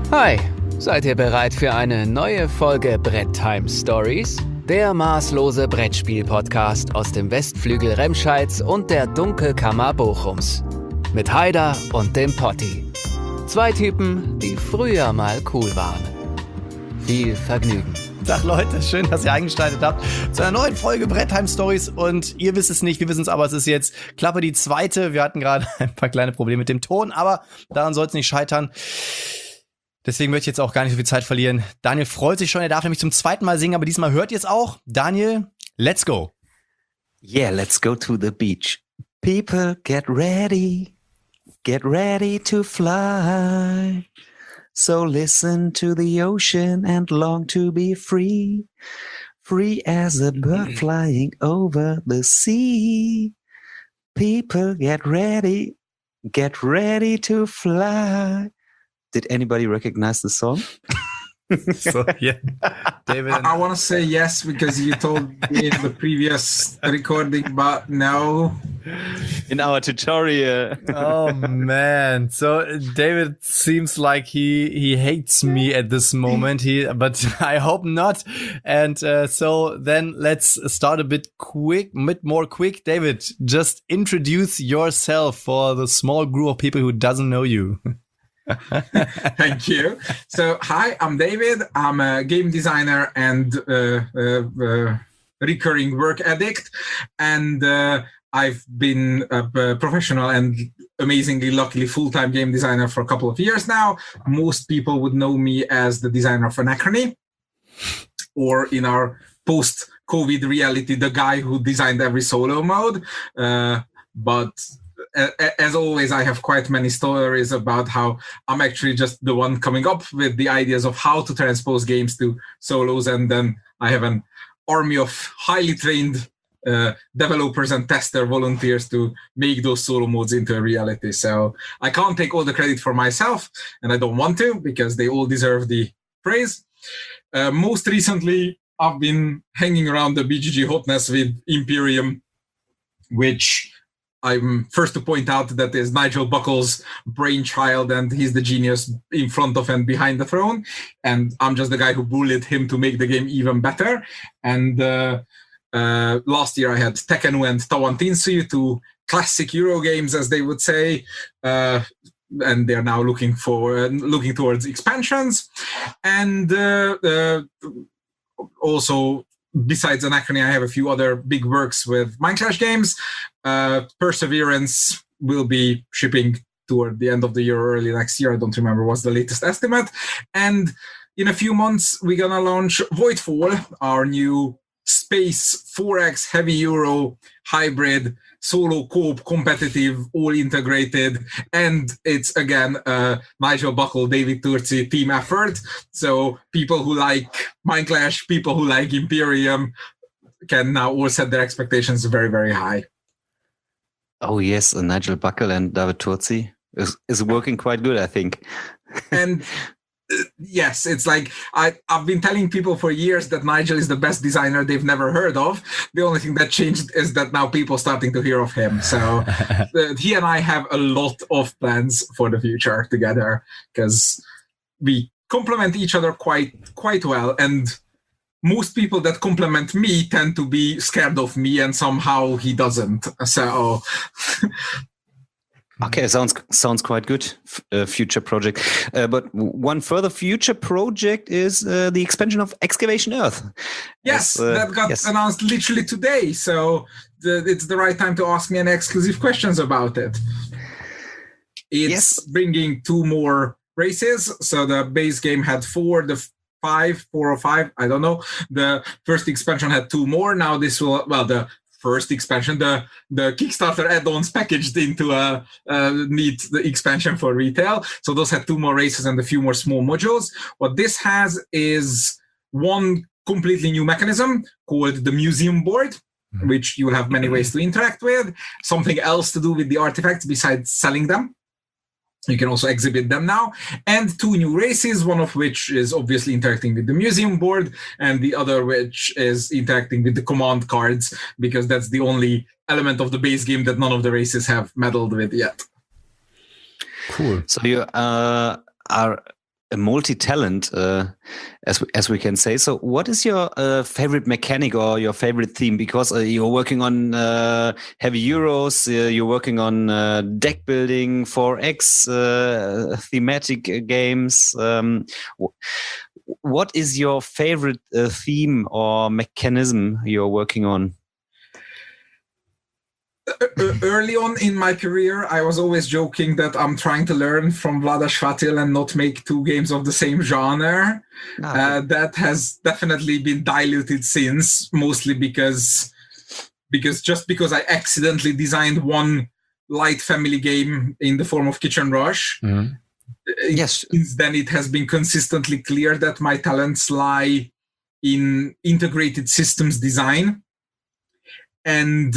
Hi, seid ihr bereit für eine neue Folge Bretttime Stories? Der maßlose Brettspiel-Podcast aus dem Westflügel Remscheids und der Dunkelkammer Bochums. Mit Haider und dem Potti. Zwei Typen, die früher mal cool waren. Viel Vergnügen. Tag Leute, schön, dass ihr eingeschaltet habt zu einer neuen Folge Bretttime Stories und ihr wisst es nicht, wir wissen es aber, es ist jetzt Klappe die zweite. Wir hatten gerade ein paar kleine Probleme mit dem Ton, aber daran soll es nicht scheitern. Deswegen möchte ich jetzt auch gar nicht so viel Zeit verlieren. Daniel freut sich schon, er darf nämlich zum zweiten Mal singen, aber diesmal hört ihr es auch. Daniel, let's go. Yeah, let's go to the beach. People, get ready to fly. So listen to the ocean and long to be free. Free as a bird flying over the sea. People, get ready to fly. Did anybody recognize the song? So, yeah. David. I want to say yes because you told me in the previous recording, but no. In our tutorial. Oh man. So David seems like he hates me at this moment. But I hope not. And so then let's start a bit more quick. David, just introduce yourself for the small group of people who doesn't know you. Thank you. So, hi, I'm David. I'm a game designer and recurring work addict. And I've been a professional and amazingly, luckily, full-time game designer for a couple of years now. Most people would know me as the designer of Anachrony, or in our post-COVID reality, the guy who designed every solo mode. But as always, I have quite many stories about how I'm actually just the one coming up with the ideas of how to transpose games to solos, and then I have an army of highly trained developers and tester volunteers to make those solo modes into a reality. So I can't take all the credit for myself, and I don't want to, because they all deserve the praise. Most recently, I've been hanging around the BGG hotness with Imperium, which I'm first to point out that is Nigel Buckle's brainchild, and he's the genius in front of and behind the throne. And I'm just the guy who bullied him to make the game even better. And last year I had Tekkenu and Tawantinsuyu, two classic Euro games, as they would say. And they're now looking towards expansions. And also, besides Anachrony, I have a few other big works with Minecraft games. Perseverance will be shipping toward the end of the year or early next year. I don't remember what's the latest estimate. And in a few months, we're going to launch Voidfall, our new space 4X heavy Euro hybrid solo co-op competitive all integrated, and it's again Nigel Buckle, David Turci team effort. So people who like Minecraft, people who like Imperium can now all set their expectations very, very high. Oh yes, Nigel Buckle and David Turci is working quite good, I think. And yes, it's like I've been telling people for years that Nigel is the best designer they've never heard of. The only thing that changed is that now people are starting to hear of him. So he and I have a lot of plans for the future together, because we complement each other quite well. And most people that compliment me tend to be scared of me, and somehow he doesn't. So okay, sounds quite good. Future project, but one further future project is the expansion of Excavation Earth. Yes, that got announced literally today. So it's the right time to ask me any exclusive questions about it. It's bringing 2 more races. So the base game had 4, four or five, I don't know. The first expansion had 2 more. Now this will, the first expansion, the Kickstarter add-ons packaged into a neat expansion for retail. So those had 2 more races and a few more small modules. What this has is one completely new mechanism called the museum board, which you will have many ways to interact with. Something else to do with the artifacts besides selling them. You can also exhibit them now. And 2 new races, one of which is obviously interacting with the museum board, and the other which is interacting with the command cards, because that's the only element of the base game that none of the races have meddled with yet. Cool. So you are a multi-talent, as we can say. So, what is your favorite mechanic or your favorite theme? Because you're working on heavy Euros, you're working on deck building, 4X, thematic games. What is your favorite theme or mechanism you're working on? Early on in my career, I was always joking that I'm trying to learn from Vlaada Chvátil and not make two games of the same genre. That has definitely been diluted since, mostly because I accidentally designed one light family game in the form of Kitchen Rush. Mm-hmm. Yes. Since then, it has been consistently clear that my talents lie in integrated systems design. And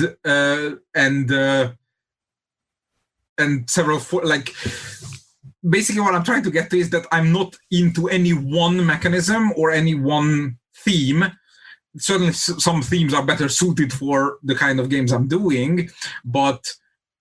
several basically what I'm trying to get to is that I'm not into any one mechanism or any one theme. Certainly some themes are better suited for the kind of games I'm doing, but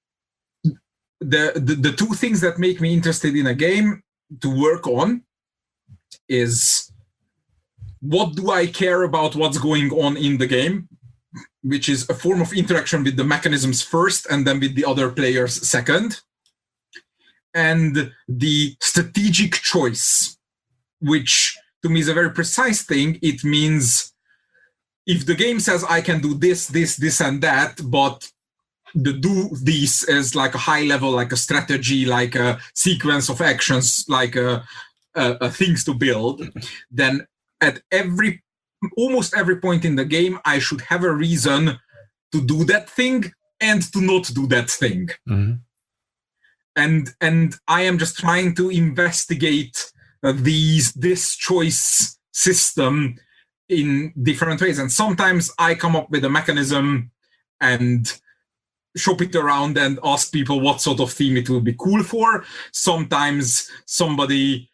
the two things that make me interested in a game to work on is what do I care about what's going on in the game, which is a form of interaction with the mechanisms first and then with the other players second. And the strategic choice, which to me is a very precise thing. It means if the game says I can do this, and that, but the do this is like a high level, like a strategy, like a sequence of actions, like a things to build, then at almost every point in the game, I should have a reason to do that thing and to not do that thing. Mm-hmm. And I am just trying to investigate this choice system in different ways. And sometimes I come up with a mechanism and shop it around and ask people what sort of theme it will be cool for. Sometimes somebody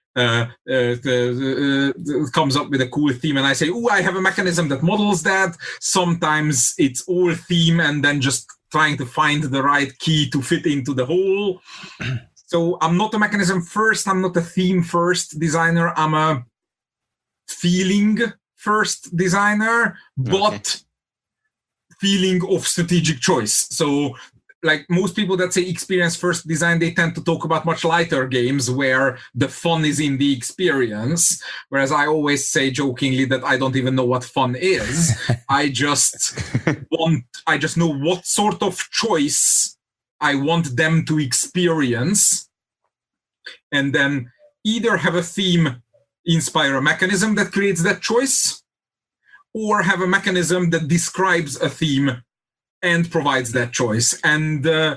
comes up with a cool theme and I say, I have a mechanism that models that. Sometimes it's all theme and then just trying to find the right key to fit into the whole. So I'm not a mechanism first, I'm not a theme first designer, I'm a feeling first designer, but feeling of strategic choice. So like most people that say experience first design, they tend to talk about much lighter games where the fun is in the experience. Whereas I always say jokingly that I don't even know what fun is. I just know what sort of choice I want them to experience. And then either have a theme inspire a mechanism that creates that choice, or have a mechanism that describes a theme and provides that choice. And the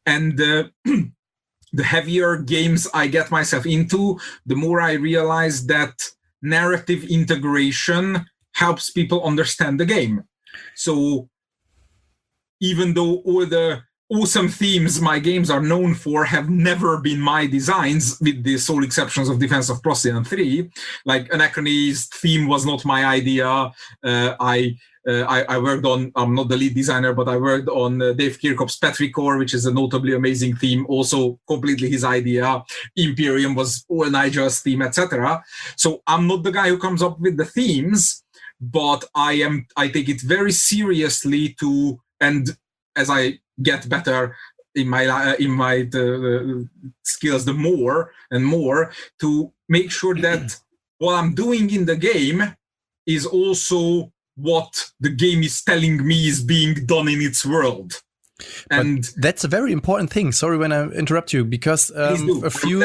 heavier games I get myself into, the more I realize that narrative integration helps people understand the game. So even though all the awesome themes my games are known for have never been my designs, with the sole exceptions of Defense of Procyon 3, like Anachrony's theme was not my idea. I worked on, I'm not the lead designer, but I worked on Dave Kirkhope's Petrichor, which is a notably amazing theme, also completely his idea. Imperium was all Nigel's theme, etc. So I'm not the guy who comes up with the themes, but I take it very seriously and as I get better in my skills, the more and more, to make sure that what I'm doing in the game is also what the game is telling me is being done in its world. And but that's a very important thing. Sorry when I interrupt you, because a few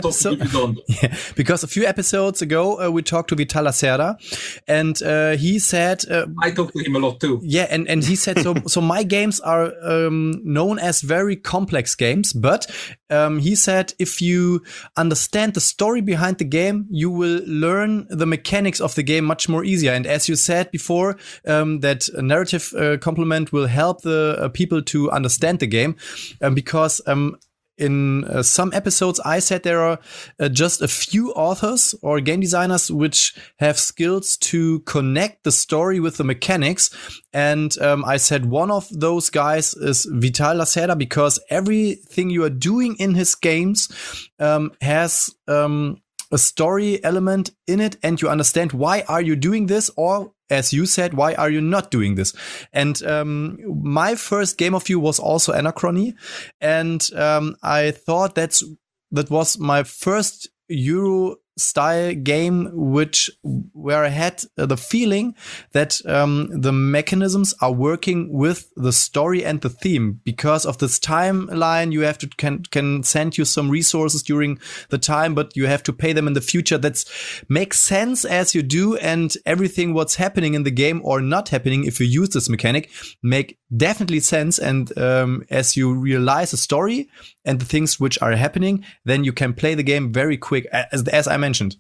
episodes ago we talked to Vital Lacerda, and he said I talked to him a lot too. Yeah, and he said so my games are known as very complex games, but he said if you understand the story behind the game, you will learn the mechanics of the game much more easier. And as you said before, that narrative complement will help the people to understand the game, because in some episodes I said there are just a few authors or game designers which have skills to connect the story with the mechanics, and I said one of those guys is Vital Lacerda, because everything you are doing in his games has a story element in it, and you understand why are you doing this, or as you said, why are you not doing this? And my first Game of You was also Anachrony, and I thought that was my first Euro style game where I had the feeling that the mechanisms are working with the story and the theme. Because of this timeline, you have to can send you some resources during the time, but you have to pay them in the future. That makes sense as you do, and everything what's happening in the game or not happening if you use this mechanic make definitely sense. And as you realize the story and the things which are happening, then you can play the game very quick, as I mentioned.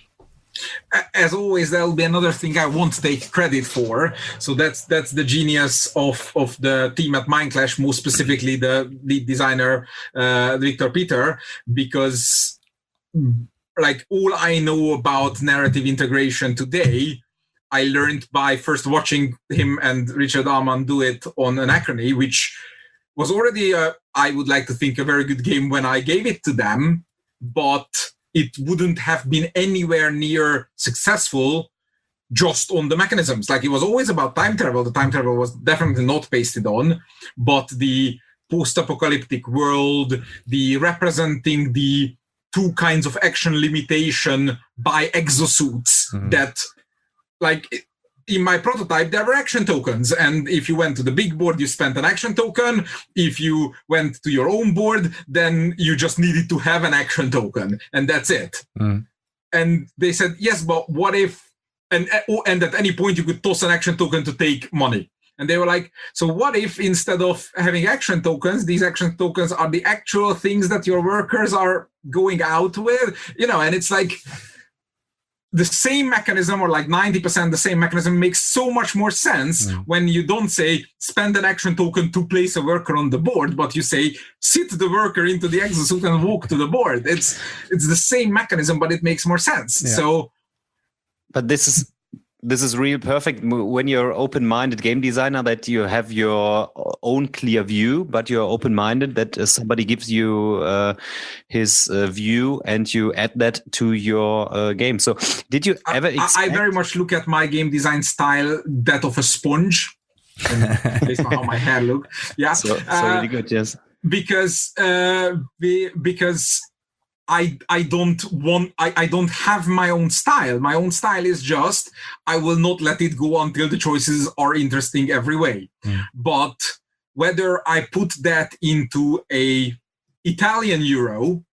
As always, there will be another thing I won't take credit for. So that's the genius of the team at Mindclash, more specifically the lead designer, Victor Peter, because like all I know about narrative integration today, I learned by first watching him and Richard Allman do it on Anachrony, which was already, I would like to think, a very good game when I gave it to them, but it wouldn't have been anywhere near successful just on the mechanisms. Like, it was always about time travel. The time travel was definitely not pasted on, but the post-apocalyptic world, the representing the two kinds of action limitation by exosuits that, like, in my prototype, there were action tokens. And if you went to the big board, you spent an action token. If you went to your own board, then you just needed to have an action token. And that's it. And they said, yes, but what if, and at any point you could toss an action token to take money. And they were like, so what if instead of having action tokens, these action tokens are the actual things that your workers are going out with? You know, and it's like, the same mechanism, or like 90% the same mechanism, makes so much more sense when you don't say spend an action token to place a worker on the board, but you say sit the worker into the exosuit and walk to the board. It's the same mechanism, but it makes more sense. Yeah. So, but this is real perfect when you're open-minded game designer, that you have your own clear view, but you're open-minded that somebody gives you his view and you add that to your game. So did you ever I very much look at my game design style that of a sponge, based on how my hair look. Yeah. So really good, yes. Because I don't have my own style. My own style is just, I will not let it go until the choices are interesting every way. But whether I put that into a Italian Euro,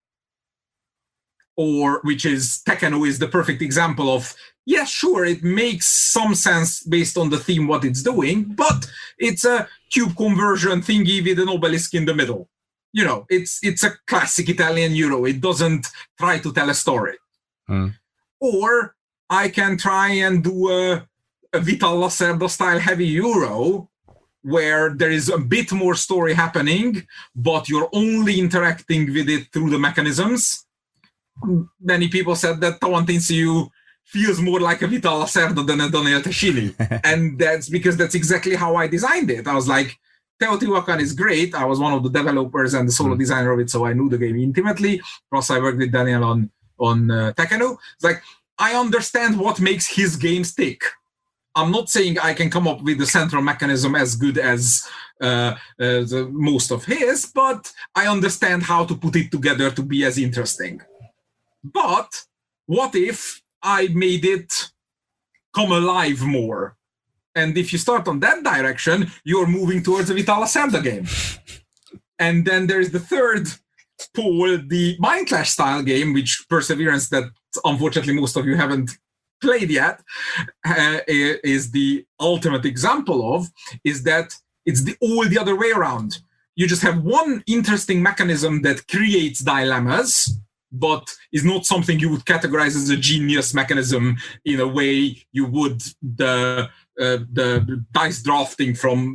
or which is Tekkeno is the perfect example of, yeah, sure, it makes some sense based on the theme, what it's doing, but it's a cube conversion thingy with an obelisk in the middle. You know, it's a classic Italian Euro. It doesn't try to tell a story. Or I can try and do a Vital Lacerda style heavy Euro, where there is a bit more story happening, but you're only interacting with it through the mechanisms. Many people said that Tawantinsuyu feels more like a Vital Lacerda than a Daniel Tascini. And that's because that's exactly how I designed it. I was like, Teotihuacan is great. I was one of the developers and the solo designer of it, so I knew the game intimately. Plus, I worked with Daniel on Tekkeno. It's like, I understand what makes his games tick. I'm not saying I can come up with the central mechanism as good as the most of his, but I understand how to put it together to be as interesting. But what if I made it come alive more? And if you start on that direction, you're moving towards a Vital Lacerda game. And then there's the third pole, the Mindclash style game, which Perseverance, that unfortunately most of you haven't played yet, is the ultimate example of, is that it's all the other way around. You just have one interesting mechanism that creates dilemmas, but is not something you would categorize as a genius mechanism in a way you would the dice drafting from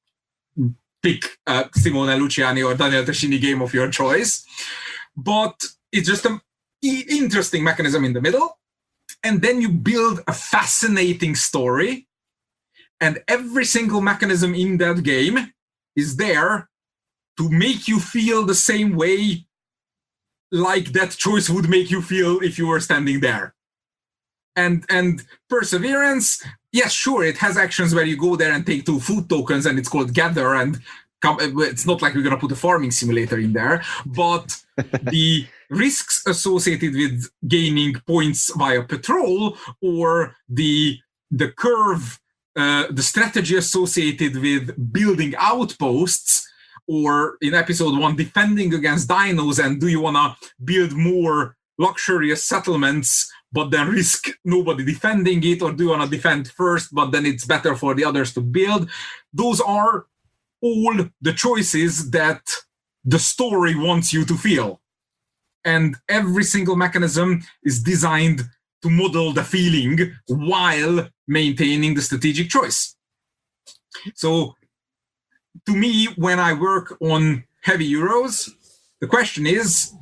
pick Simone Luciani or Daniel Tascini game of your choice. But it's just an interesting mechanism in the middle. And then you build a fascinating story. And every single mechanism in that game is there to make you feel the same way like that choice would make you feel if you were standing there. And perseverance, yes, sure, it has actions where you go there and take 2 food tokens, and it's called gather, and it's not like we're going to put a farming simulator in there, but the risks associated with gaining points via patrol, or the curve, the strategy associated with building outposts, or in episode 1, defending against dinos, and do you want to build more luxurious settlements but then risk nobody defending it, or do you want to defend first but then it's better for the others to build? Those are all the choices that the story wants you to feel. And every single mechanism is designed to model the feeling while maintaining the strategic choice. So to me, when I work on heavy Euros, the question is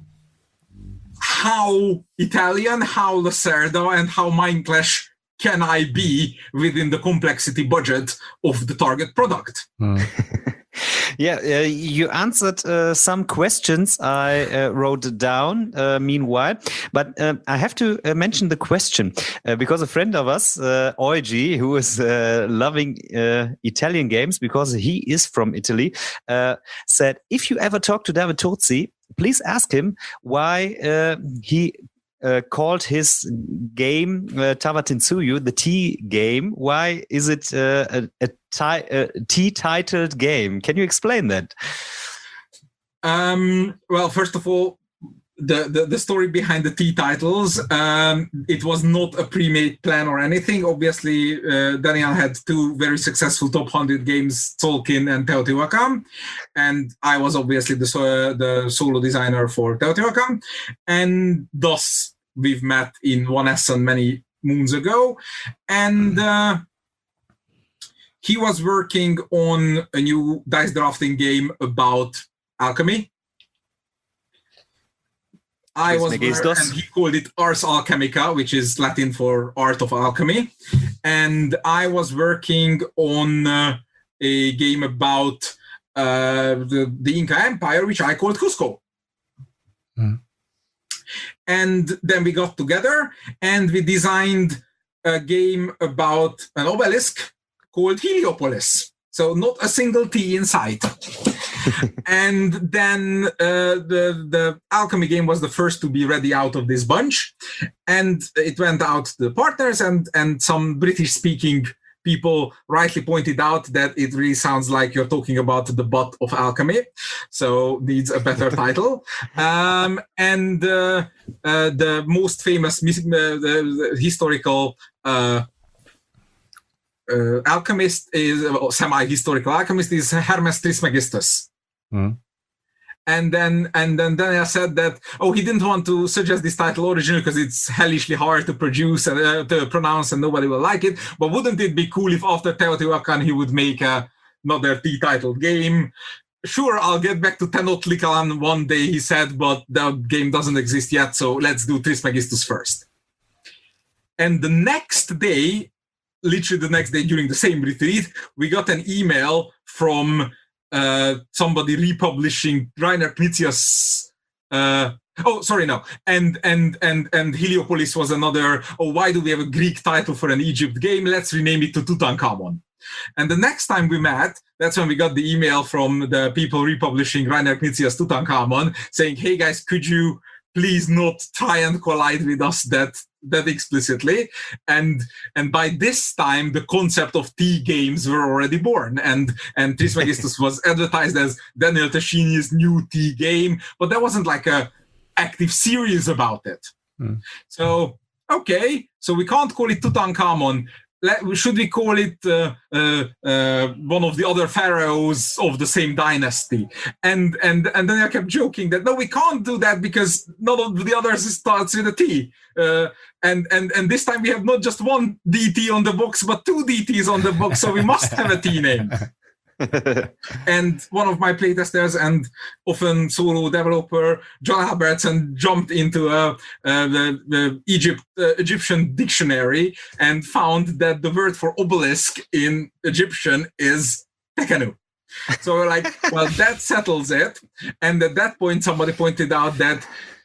how Italian, how Lacerda, and how Mindclash can I be within the complexity budget of the target product? Yeah, you answered some questions I wrote down meanwhile, but I have to mention the question because a friend of us, Oigi, who is loving Italian games because he is from Italy, said, if you ever talk to David Turczi, please ask him why he called his game Tava Tensūyu the T game. Why is it a T-titled game? Can you explain that? Well, first of all, the story behind the T titles, it was not a pre-made plan or anything. Obviously, Daniel had 2 very successful top 100 games, Tzolk'in and Teotihuacan, and I was obviously the solo designer for Teotihuacan, and thus we've met in 1S many moons ago, and he was working on a new dice drafting game about alchemy. I was there, and he called it Ars Alchemica, which is Latin for art of alchemy. And I was working on a game about the Inca Empire, which I called Cusco. And then we got together and we designed a game about an obelisk called Heliopolis. So not a single T in sight. And then the alchemy game was the first to be ready out of this bunch, and it went out to the partners, and some British-speaking people rightly pointed out that it really sounds like you're talking about the butt of alchemy, so needs a better title. And the most famous the historical alchemist is semi-historical alchemist is Hermes Trismegistus. And then Daniel said that he didn't want to suggest this title originally because it's hellishly hard to produce and to pronounce and nobody will like it. But wouldn't it be cool if after Teotihuacan he would make another T-titled game? Sure, I'll get back to Tenochtitlan one day, he said, but the game doesn't exist yet, so let's do Trismegistus first. And the next day, literally the next day during the same retreat, we got an email from somebody republishing Rainer Knizia's and Heliopolis was another, why do we have a Greek title for an Egypt game? Let's rename it to Tutankhamun. And the next time we met, that's when we got the email from the people republishing Rainer Knizia's Tutankhamun saying, hey guys, could you please not try and collide with us that explicitly. And by this time, the concept of T games were already born. And Trismegistus was advertised as Daniel Tascini's new T game, but there wasn't like a active series about it. So, okay, so we can't call it Tutankhamun. Should we call it one of the other pharaohs of the same dynasty? And then I kept joking that no, we can't do that because none of the others starts with a T. And this time we have not just one DT on the box, but 2 DTs on the box, so we must have a T name. And one of my playtesters and often solo developer, John Albertson, jumped into the Egyptian dictionary and found that the word for obelisk in Egyptian is tekenu. So we're like, well, that settles it. And at that point, somebody pointed out that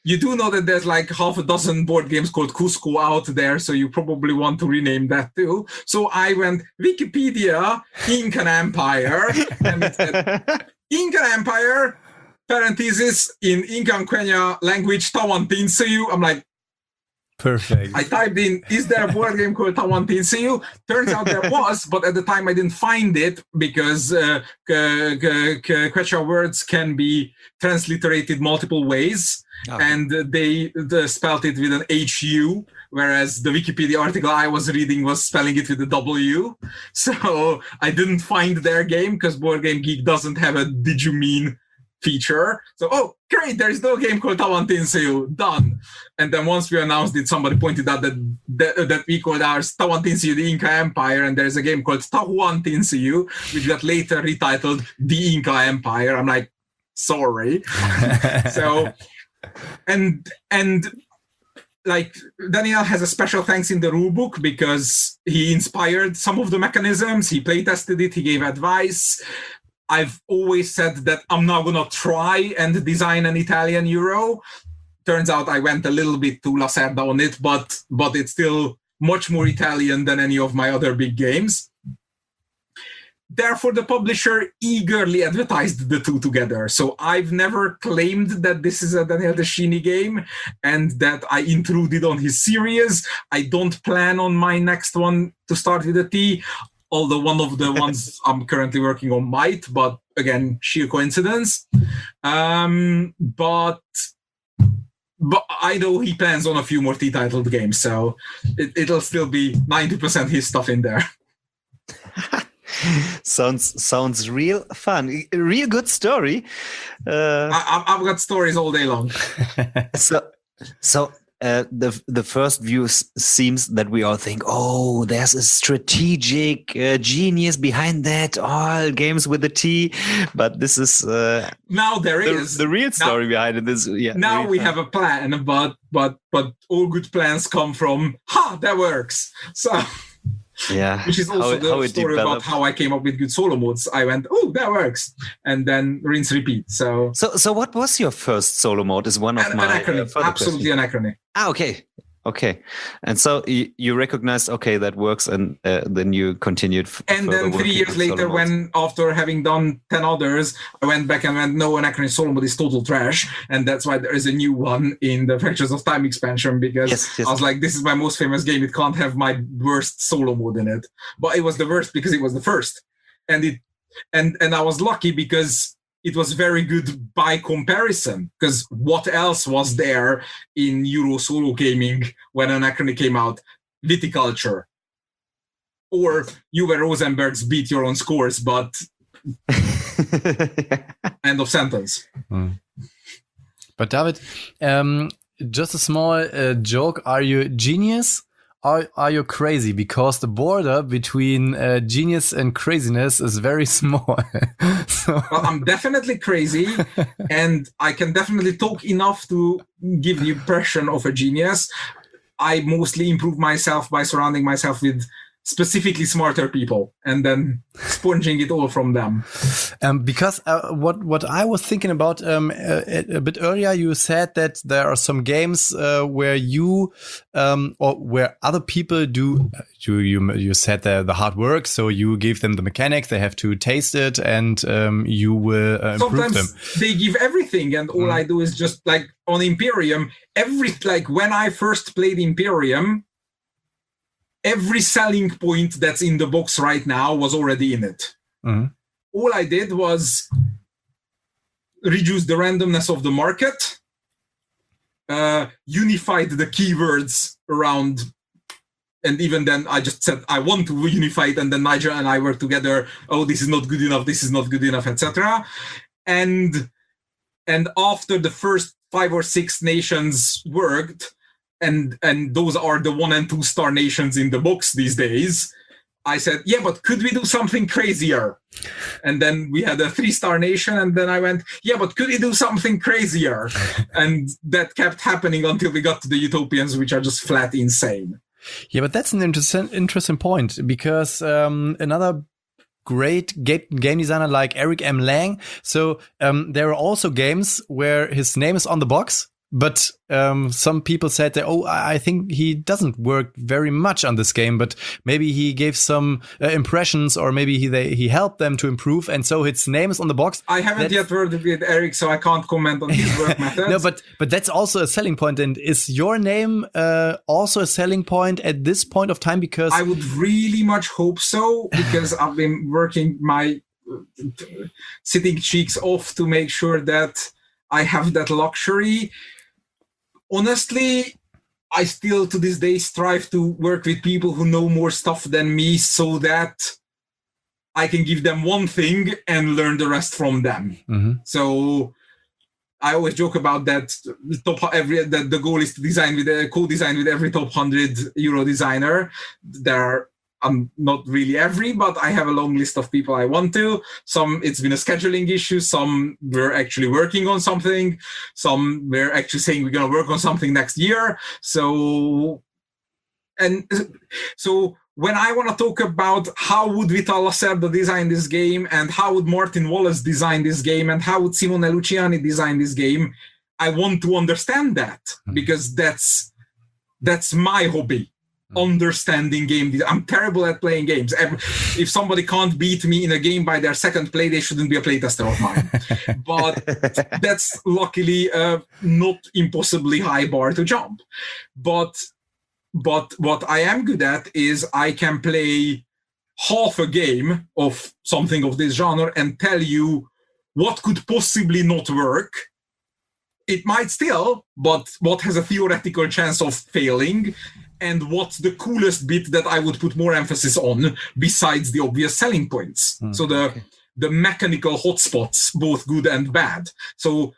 You do know that there's like half a dozen board games called Cusco out there, so you probably want to rename that too. So I went Wikipedia, Incan Empire, and it said Incan Empire, parenthesis, in Incan Quenya language, Tawantinsuyu. I'm like, Perfect. I typed in, is there a board game called Tawantinsuyu? Turns out there was, but at the time I didn't find it because Quechua words can be transliterated multiple ways. Oh. And they spelled it with an HU, whereas the Wikipedia article I was reading was spelling it with a W. So I didn't find their game because Board Game Geek doesn't have a Did You Mean feature. So, oh, great, there is no game called Tawantinsuyu. Done. And then once we announced it, somebody pointed out that we called ours Tawantinsuyu, the Inca Empire, and there's a game called Tahuantinsuyu, which got later retitled The Inca Empire. I'm like, sorry. So, and like Daniel has a special thanks in the rulebook because he inspired some of the mechanisms, he play tested it, he gave advice. I've always said that I'm not gonna try and design an Italian Euro. Turns out I went a little bit too Lacerda on it, but it's still much more Italian than any of my other big games. Therefore, the publisher eagerly advertised the two together. So I've never claimed that this is a Daniele Tascini game and that I intruded on his series. I don't plan on my next one to start with a T, although one of the ones I'm currently working on might, but again, sheer coincidence. But I know he plans on a few more T-titled games, so it'll still be 90% his stuff in there. Sounds real fun. A real good story. I've got stories all day long. So the first view seems that we all think, oh, there's a strategic genius behind that. All games with a T, but this is now there is the real story behind it. Is now we have a plan, but all good plans come from that works. So. Yeah, which is also the story about how I came up with good solo modes. I went, oh, that works, and then rinse, repeat. So what was your first solo mode? Is one of my Anachrony, absolutely Anachrony. Okay. And so you recognized, okay, that works, and then you continued. And then 3 years later, when after having done 10 others, I went back and went, no, Anachrony solo mode is total trash, and that's why there is a new one in the Fractures of Time expansion, because I was like, this is my most famous game, it can't have my worst solo mode in it. But it was the worst because it was the first, and I was lucky because it was very good by comparison, because what else was there in Euro solo gaming when Anachrony came out? Viticulture. Or Uwe Rosenberg's Beat Your Own Scores, but end of sentence. But David, just a small joke. Are you genius? Are you crazy? Because the border between genius and craziness is very small. Well, I'm definitely crazy, and I can definitely talk enough to give the impression of a genius. I mostly improve myself by surrounding myself with specifically smarter people and then sponging it all from them. Because what I was thinking about a bit earlier, you said that there are some games where you or where other people do. You said the hard work, so you give them the mechanics, they have to taste it, and you will improve them. Sometimes they give everything, and all I do is just like on Imperium. When I first played Imperium, every selling point that's in the box right now was already in it. Mm-hmm. All I did was reduce the randomness of the market, unified the keywords around, and even then I just said, I want to unify it, and then Nigel and I worked together, oh, this is not good enough, this is not good enough, etc. And after the first 5 or 6 nations worked, and those are the 1 and 2 star nations in the box these days, I said, yeah, but could we do something crazier? And then we had a 3-star nation, and then I went, yeah, but could we do something crazier? And that kept happening until we got to the Utopians, which are just flat insane. Yeah, but that's an interesting point, because another great game designer like Eric M. Lang. So there are also games where his name is on the box, But some people said that, I think he doesn't work very much on this game, but maybe he gave some impressions, or maybe he helped them to improve, and so his name is on the box. I haven't yet worked with Eric, so I can't comment on his work methods. No, but that's also a selling point. And is your name also a selling point at this point of time? Because I would really much hope so, because I've been working my sitting cheeks off to make sure that I have that luxury. Honestly, I still to this day strive to work with people who know more stuff than me, so that I can give them one thing and learn the rest from them. Mm-hmm. So I always joke about that. The goal is to co-design with every top 100 Euro designer. I'm not really every, but I have a long list of people I want to. Some, it's been a scheduling issue. Some we're actually working on something. Some we're actually saying we're going to work on something next year. So when I want to talk about how would Vital Lacerda design this game, and how would Martin Wallace design this game, and how would Simone Luciani design this game, I want to understand that, because that's my hobby. Understanding game design. I'm terrible at playing games. If somebody can't beat me in a game by their second play, they shouldn't be a playtester of mine. But that's luckily not impossibly high bar to jump. But what I am good at is I can play half a game of something of this genre and tell you what could possibly not work. It might still, but what has a theoretical chance of failing, and what's the coolest bit that I would put more emphasis on besides the obvious selling points. So the mechanical hotspots, both good and bad. So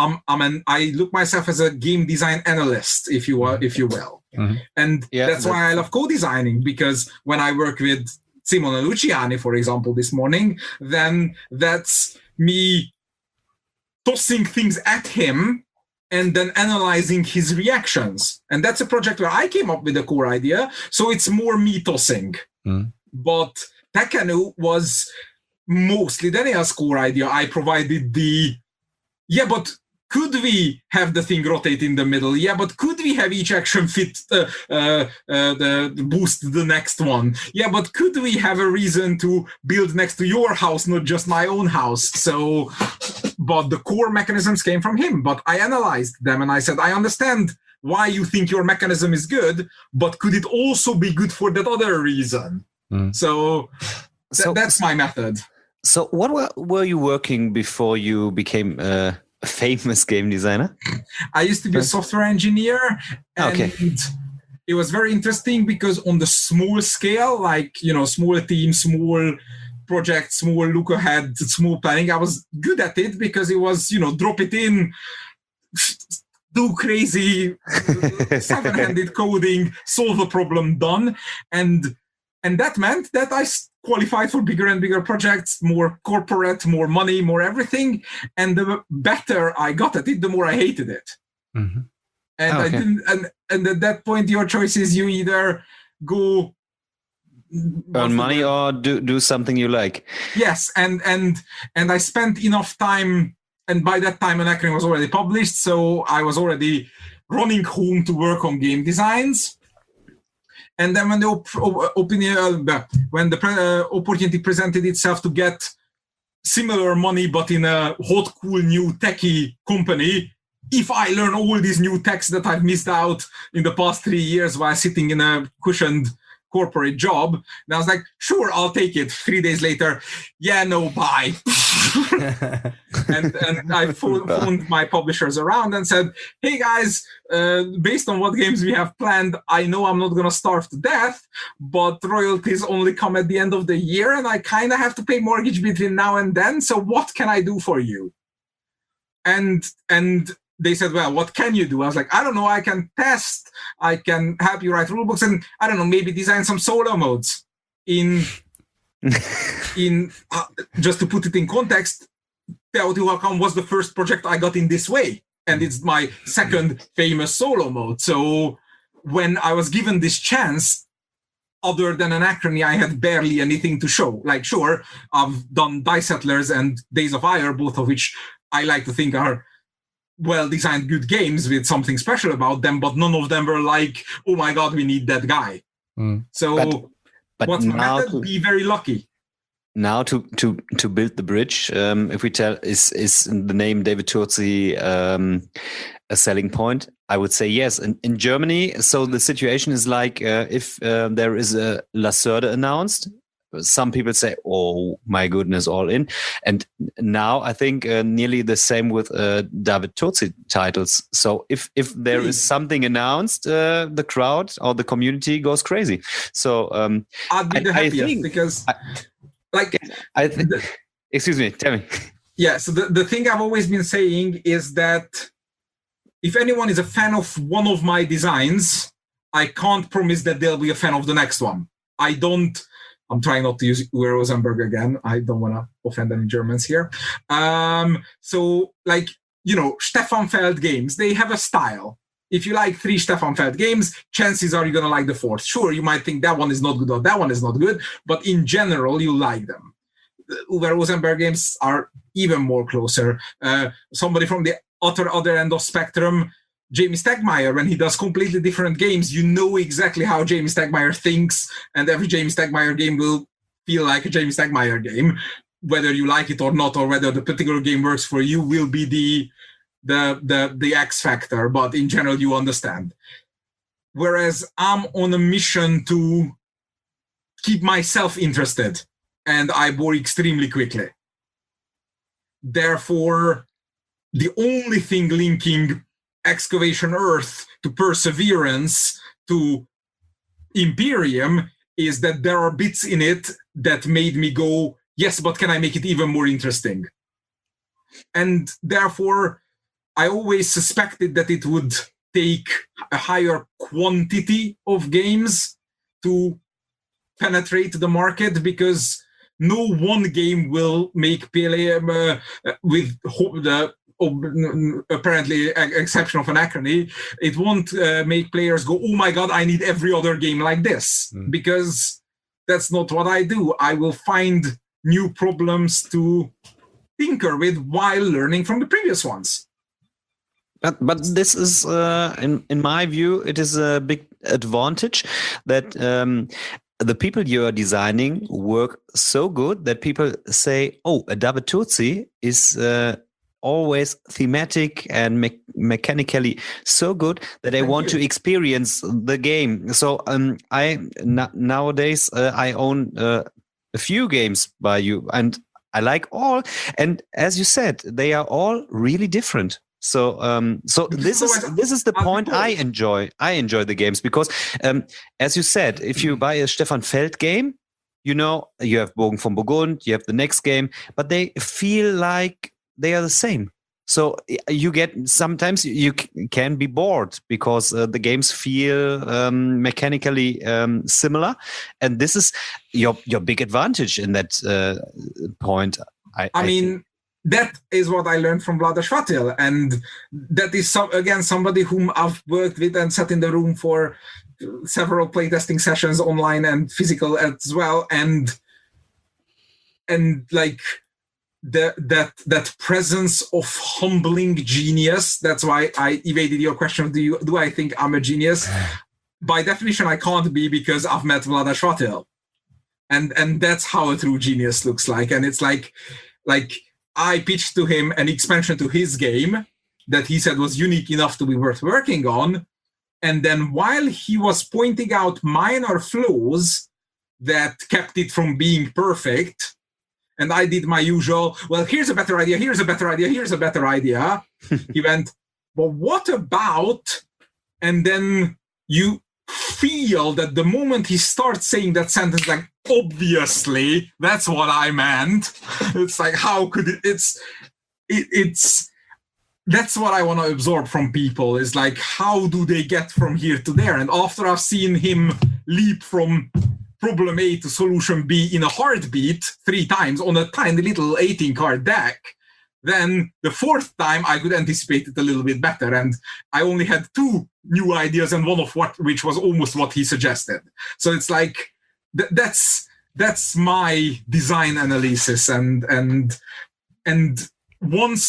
I look myself as a game design analyst, if you will. Mm-hmm. And that's why I love co-designing, because when I work with Simone Luciani, for example, this morning, then that's me tossing things at him and then analyzing his reactions. And that's a project where I came up with the core idea, so it's more me tossing. But Tekkenu was mostly Daniel's core idea. I provided but could we have the thing rotate in the middle? Yeah, but could we have each action fit the boost the next one? Yeah, but could we have a reason to build next to your house, not just my own house? So, but the core mechanisms came from him. But I analyzed them and I said, I understand why you think your mechanism is good, but could it also be good for that other reason? So that's my method. So what were you working before you became a famous game designer? I used to be a software engineer, and it was very interesting because on the small scale, like, small team, small project, small look ahead, small planning, I was good at it because it was, drop it in, do crazy 7-handed coding, solve a problem, done. And that meant that I qualified for bigger and bigger projects, more corporate, more money, more everything. And the better I got at it, the more I hated it. Mm-hmm. And I didn't. And at that point, your choice is you either go earn money or do something you like. Yes, and I spent enough time. And by that time, Anacron was already published, so I was already running home to work on game designs. And then when the opportunity presented itself to get similar money, but in a hot, cool, new techie company, if I learn all these new techs that I've missed out in the past 3 years while sitting in a cushioned corporate job, and I was like, sure, I'll take it. 3 days later, bye. and I phoned my publishers around and said, hey guys, based on what games we have planned, I know I'm not going to starve to death, but royalties only come at the end of the year and I kind of have to pay mortgage between now and then, so what can I do for you? And they said, well, what can you do? I was like, I don't know, I can test, I can help you write rulebooks, and I don't know, maybe design some solo modes. Just to put it in context, Teotihuacan was the first project I got in this way, and it's my second famous solo mode. So when I was given this chance, other than Anachrony, I had barely anything to show. Like, sure, I've done Die Settlers and Days of Ire, both of which I like to think are well-designed good games with something special about them, but none of them were like, oh my God, we need that guy. So But what's my now method? Be very lucky. Now to build the bridge, if we tell is the name David Turczi a selling point? I would say yes. In Germany, so the situation is like if there is a Lacerda announced, some people say, "Oh my goodness, all in." And now I think nearly the same with David Turczi titles. So if there is something announced, the crowd or the community goes crazy. So I'd be the happiest because. Excuse me, tell me. Yeah, so the thing I've always been saying is that if anyone is a fan of one of my designs, I can't promise that they'll be a fan of the next one. I'm trying not to use Uwe Rosenberg again. I don't want to offend any Germans here. So, Stefan Feld games, they have a style. If you like 3 Stefan Feld games, chances are you're going to like the 4th. Sure, you might think that one is not good or that one is not good, but in general, you like them. The Uwe Rosenberg games are even more closer. Somebody from the other end of spectrum, Jamie Stegmaier, when he does completely different games, you know exactly how Jamie Stegmaier thinks, and every Jamie Stegmaier game will feel like a Jamie Stegmaier game. Whether you like it or not, or whether the particular game works for you, will be the X factor, but in general you understand. Whereas I'm on a mission to keep myself interested, and I bore extremely quickly. Therefore, the only thing linking Excavation Earth to Perseverance to Imperium is that there are bits in it that made me go, yes, but can I make it even more interesting? And therefore, I always suspected that it would take a higher quantity of games to penetrate the market, because no one game will make PLA with the apparently exception of Anachrony. It won't make players go, oh my God, I need every other game like this, because that's not what I do. I will find new problems to tinker with while learning from the previous ones. But this is, in my view, it is a big advantage that the people you are designing work so good that people say, "Oh, a David Turczi is always thematic and mechanically so good that I want to experience the game." So nowadays I own a few games by you, and I like all. And as you said, they are all really different. So this is the point I enjoy. I enjoy the games because, as you said, if you buy a Stefan Feld game, you have Bogen von Burgund, you have the next game, but they feel like they are the same. So sometimes you can be bored because the games feel mechanically similar, and this is your big advantage in that point. I mean. That is what I learned from Vlaada Chvátil, and that is somebody whom I've worked with and sat in the room for several playtesting sessions online and physical as well, and like that presence of humbling genius. That's why I evaded your question. Do I think I'm a genius? By definition, I can't be, because I've met Vlaada Chvátil, and that's how a true genius looks like. And it's like. I pitched to him an expansion to his game that he said was unique enough to be worth working on. And then while he was pointing out minor flaws that kept it from being perfect, and I did my usual, well, here's a better idea, here's a better idea, here's a better idea. He went, but what about, and then you feel that the moment he starts saying that sentence, like, obviously that's what I meant. It's like, how could it's that's what I want to absorb from people, is like, how do they get from here to there? And after I've seen him leap from problem A to solution B in a heartbeat 3 times on a tiny little 18-card deck, then the 4th time I could anticipate it a little bit better. And I only had 2 new ideas, and one of which was almost what he suggested. So it's like, that's my design analysis. And once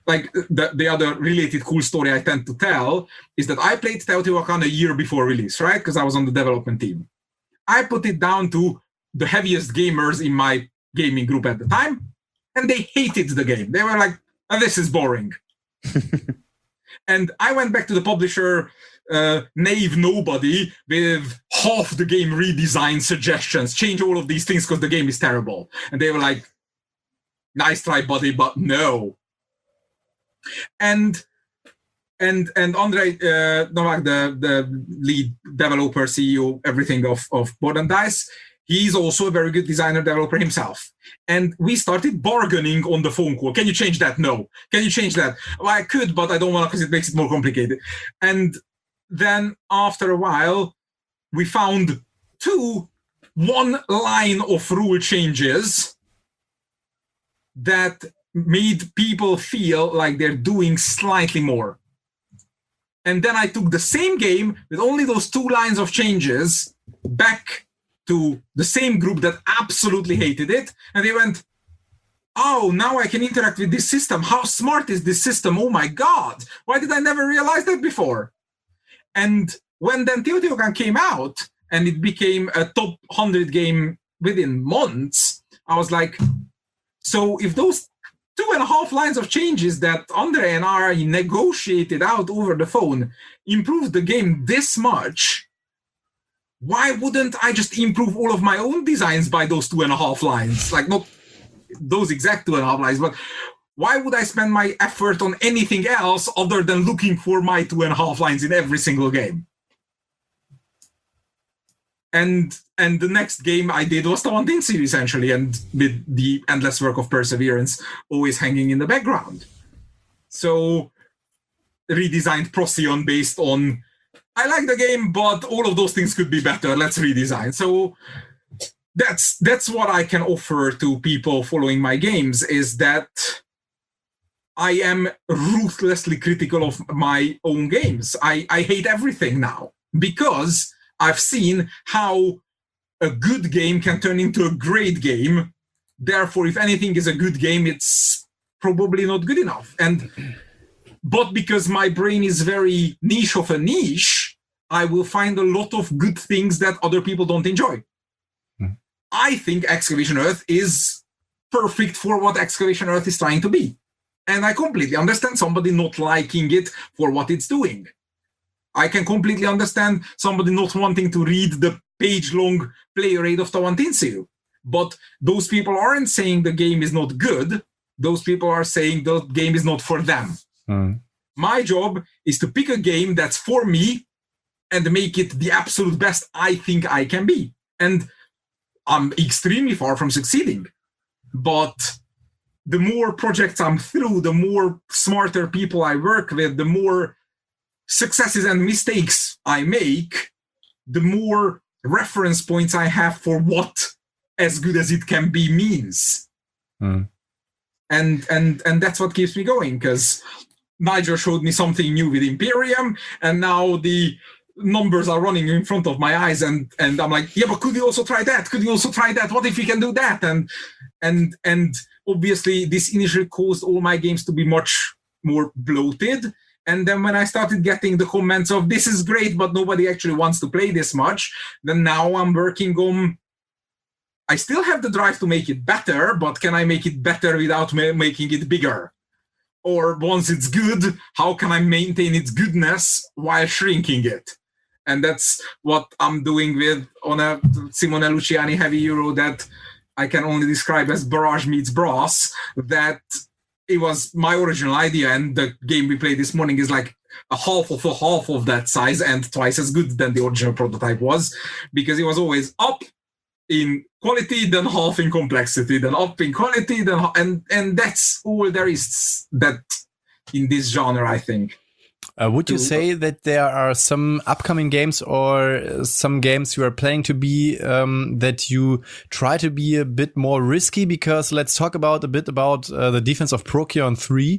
like the other related cool story I tend to tell is that I played Teotihuacan a year before release, right? Because I was on the development team. I put it down to the heaviest gamers in my gaming group at the time, and they hated the game. They were like, oh, this is boring. And I went back to the publisher, naive nobody, with half the game redesign suggestions, change all of these things because the game is terrible. And they were like, nice try, buddy, but no. And Andrei Novak, the lead developer, CEO, everything of Board and Dice, he's also a very good designer developer himself. And we started bargaining on the phone call. Can you change that? No. Can you change that? Well, I could, but I don't want to because it makes it more complicated. And then after a while, we found 1 line of rule changes that made people feel like they're doing slightly more. And then I took the same game with only those 2 lines of changes back to the same group that absolutely hated it. And they went, oh, now I can interact with this system. How smart is this system? Oh my God. Why did I never realize that before? And when then Teotihuacan came out and it became a top 100 game within months, I was like, so if those 2.5 lines of changes that Andre and I negotiated out over the phone improved the game this much, why wouldn't I just improve all of my own designs by those 2.5 lines? Like, not those exact 2.5 lines, but why would I spend my effort on anything else other than looking for my 2.5 lines in every single game? And the next game I did was Tawantinsuyu, essentially, and with the endless work of Perseverance always hanging in the background. So redesigned Procyon based on, I like the game, but all of those things could be better. Let's redesign. So that's what I can offer to people following my games, is that I am ruthlessly critical of my own games. I hate everything now because I've seen how a good game can turn into a great game. Therefore, if anything is a good game, it's probably not good enough. But because my brain is very niche of a niche, I will find a lot of good things that other people don't enjoy. I think Excavation Earth is perfect for what Excavation Earth is trying to be. And I completely understand somebody not liking it for what it's doing. I can completely understand somebody not wanting to read the page-long player aid of Tawantinsuyu. But those people aren't saying the game is not good. Those people are saying the game is not for them. My job is to pick a game that's for me and make it the absolute best I think I can be. And I'm extremely far from succeeding. But the more projects I'm through, the more smarter people I work with, the more successes and mistakes I make, the more reference points I have for what as good as it can be means. And that's what keeps me going, because Nigel showed me something new with Imperium, and now the numbers are running in front of my eyes, and I'm like, yeah, but could you also try that? Could you also try that? What if we can do that? And obviously this initially caused all my games to be much more bloated. And then when I started getting the comments of this is great, but nobody actually wants to play this much, then now I'm working on, I still have the drive to make it better, but can I make it better without making it bigger? Or once it's good, how can I maintain its goodness while shrinking it? And that's what I'm doing with on a Simone Luciani Heavy Euro that I can only describe as Barrage meets Brass, that it was my original idea, and the game we played this morning is like a half of that size and twice as good than the original prototype was, because it was always up in quality, then half in complexity, then up in quality, then and that's all there is that in this genre, I think. Would you say that there are some upcoming games or some games you are planning to be that you try to be a bit more risky? Because let's talk a bit about the Defense of Procyon 3.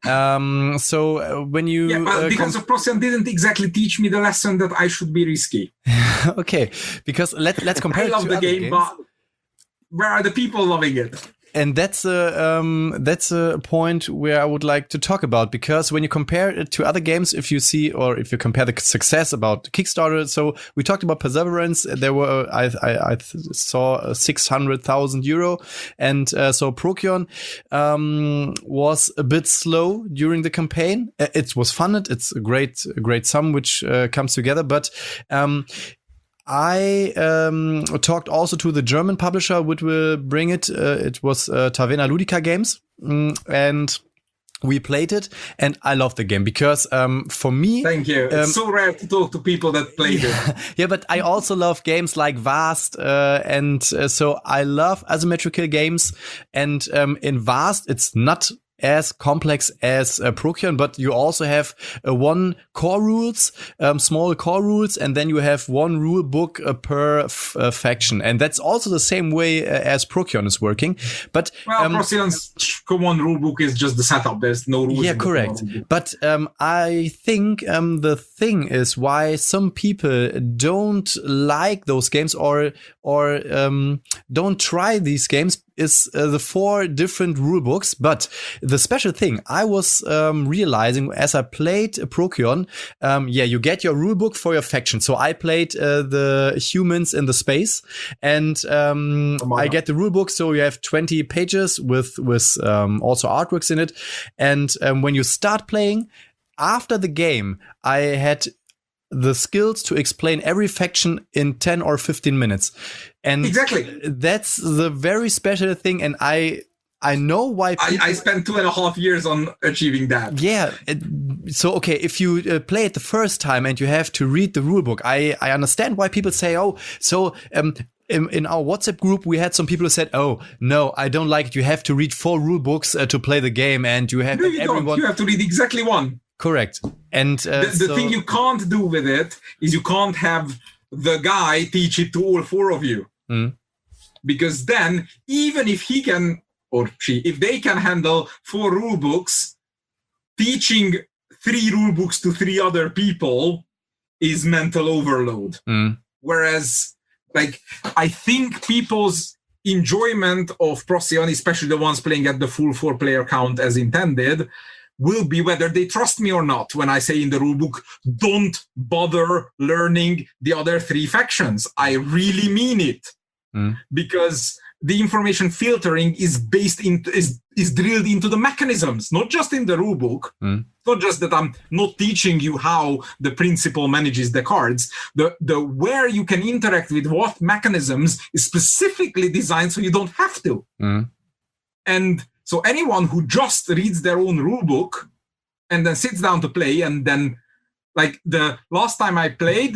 So when you Defense of Procyon didn't exactly teach me the lesson that I should be risky. Okay, because let's compare. I love the game, but where are the people loving it? And that's a point where I would like to talk about, because when you compare it to other games, if you compare the success about Kickstarter, so we talked about Perseverance, there were I saw 600,000 euro, and so Procyon was a bit slow during the campaign. It was funded. It's a great sum which comes together, but I talked also to the German publisher which will bring it. It was Taverna Ludica Games, and we played it, and I love the game because for me, thank you. It's so rare to talk to people that played it. Yeah, but I also love games like Vast, and so I love asymmetrical games. And in Vast, it's not as complex as Procyon, but you also have one core rules, small core rules, and then you have one rule book per faction, and that's also the same way as Procyon is working. But Procyon's common rule book is just the setup. There's no rules. Yeah, correct. But I think the thing is why some people don't like those games or don't try these games is the 4 different rule books. But the special thing I was realizing as I played Procyon, you get your rule book for your faction. So I played the humans in the space, and I get the rule book. So you have 20 pages with also artworks in it. And when you start playing, after the game, I had the skills to explain every faction in 10 or 15 minutes. And exactly, that's the very special thing. And I know why people... I spent 2.5 years on achieving that. Yeah. So, okay, if you play it the first time and you have to read the rulebook, I understand why people say, oh, so... In our WhatsApp group, we had some people who said, "Oh no, I don't like it. You have to read 4 rule books to play the game, and you have everyone. You have to read exactly one." Correct. And the thing you can't do with it is you can't have the guy teach it to all 4 of you, because then even if he can or she, if they can handle 4 rule books, teaching 3 rule books to 3 other people is mental overload. Whereas, like, I think people's enjoyment of Procyon, especially the ones playing at the full 4-player count as intended, will be whether they trust me or not when I say in the rulebook, don't bother learning the other 3 factions. I really mean it. Because the information filtering is is drilled into the mechanisms, not just in the rulebook. Not just that I'm not teaching you how the principal manages the cards. The where you can interact with what mechanisms is specifically designed so you don't have to. And so anyone who just reads their own rulebook and then sits down to play, and then, like, the last time I played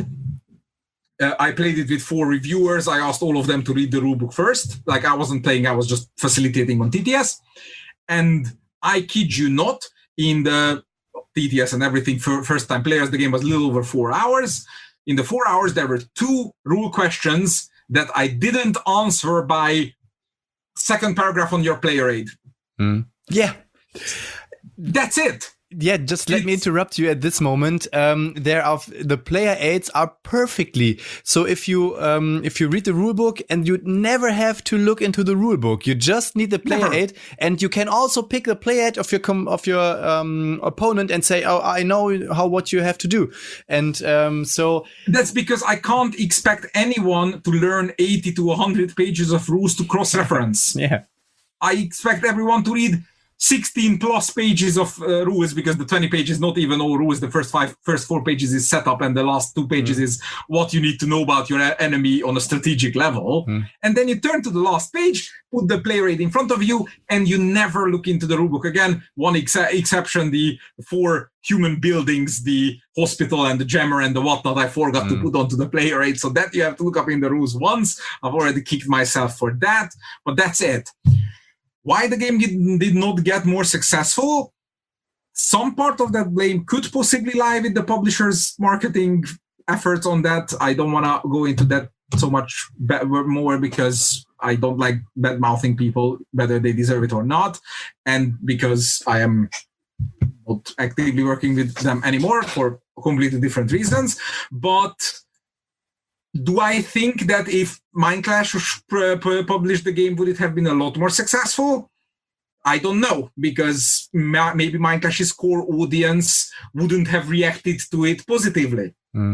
it with 4 reviewers. I asked all of them to read the rulebook first. Like, I wasn't playing, I was just facilitating on TTS. And I kid you not, in the TTS and everything for first-time players, the game was a little over 4 hours. In the 4 hours, there were 2 rule questions that I didn't answer by second paragraph on your player aid. Yeah. That's it. Yeah, just let me interrupt you at this moment. The player aids are perfectly. So if you read the rulebook, and you never have to look into the rulebook, you just need the player aid, and you can also pick the player aid of your opponent and say, "Oh, I know what you have to do." And so that's because I can't expect anyone to learn 80 to 100 pages of rules to cross-reference. Yeah, I expect everyone to read 16 plus pages of rules, because the 20 pages, not even all rules. The first 4 pages is setup, and the last 2 pages is what you need to know about your enemy on a strategic level. And then you turn to the last page, put the player aid in front of you, and you never look into the rulebook again. One exception, the 4 human buildings, the hospital and the jammer and the whatnot, I forgot to put onto the player aid. So that you have to look up in the rules once. I've already kicked myself for that, but that's it. Why the game did not get more successful? Some part of that blame could possibly lie with the publisher's marketing efforts on that. I don't want to go into that so much more, because I don't like bad-mouthing people, whether they deserve it or not, and because I am not actively working with them anymore for completely different reasons. But Do I think that if Mindclash published the game, would it have been a lot more successful? I don't know, because maybe Mindclash's core audience wouldn't have reacted to it positively.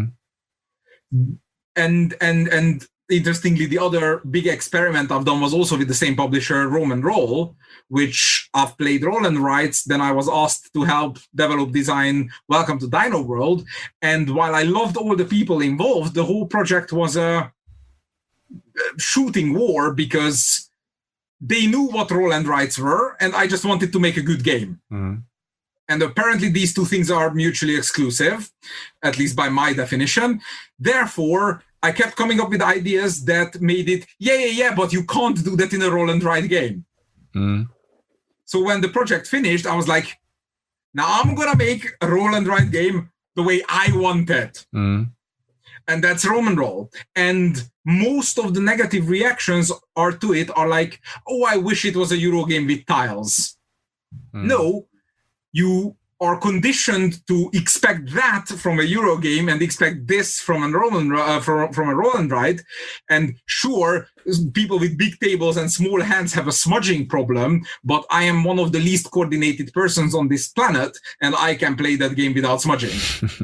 And interestingly, the other big experiment I've done was also with the same publisher, Roman Roll, which I've played Roll and Write. Then I was asked to help develop design Welcome to Dino World. And while I loved all the people involved, the whole project was a shooting war, because they knew what Roll and Writes were, and I just wanted to make a good game. And apparently these two things are mutually exclusive, at least by my definition. Therefore, I kept coming up with ideas that made it, but you can't do that in a Roll and Write game. So when the project finished, I was like, now I'm going to make a Roll and Write game the way I want it. And that's Roman Roll. And most of the negative reactions are like, oh, I wish it was a Euro game with tiles. No, you are conditioned to expect that from a Euro game and expect this from a Roll and Write. And sure, people with big tables and small hands have a smudging problem, but I am one of the least coordinated persons on this planet, and I can play that game without smudging.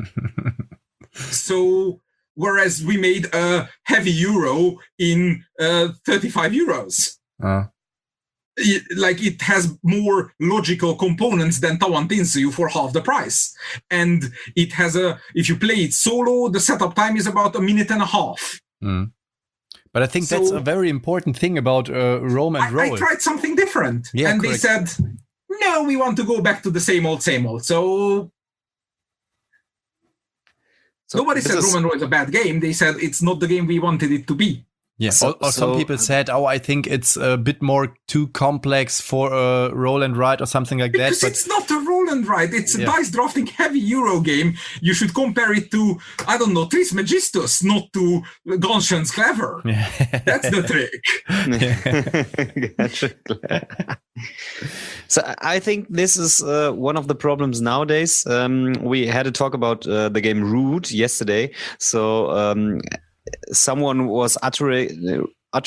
So, whereas we made a heavy Euro in 35 euros. Like, it has more logical components than Tawantinsuyu for half the price. And it has if you play it solo, the setup time is about 1.5 minutes. But I think that's a very important thing about Roll and Roll. I tried something different. And correct. They said, no, we want to go back to the same old. So nobody said Roll and Roll is a bad game. They said it's not the game we wanted it to be. Yeah, or some people said, I think it's a bit more too complex for a Roll and Write or something like that. Because it's not a Roll and Write. It's a dice drafting heavy Euro game. You should compare it to, I don't know, Trismegistus, not to Gonshen's Clever. That's the trick. So I think this is one of the problems nowadays. We had a talk about the game Root yesterday. So someone was uttering,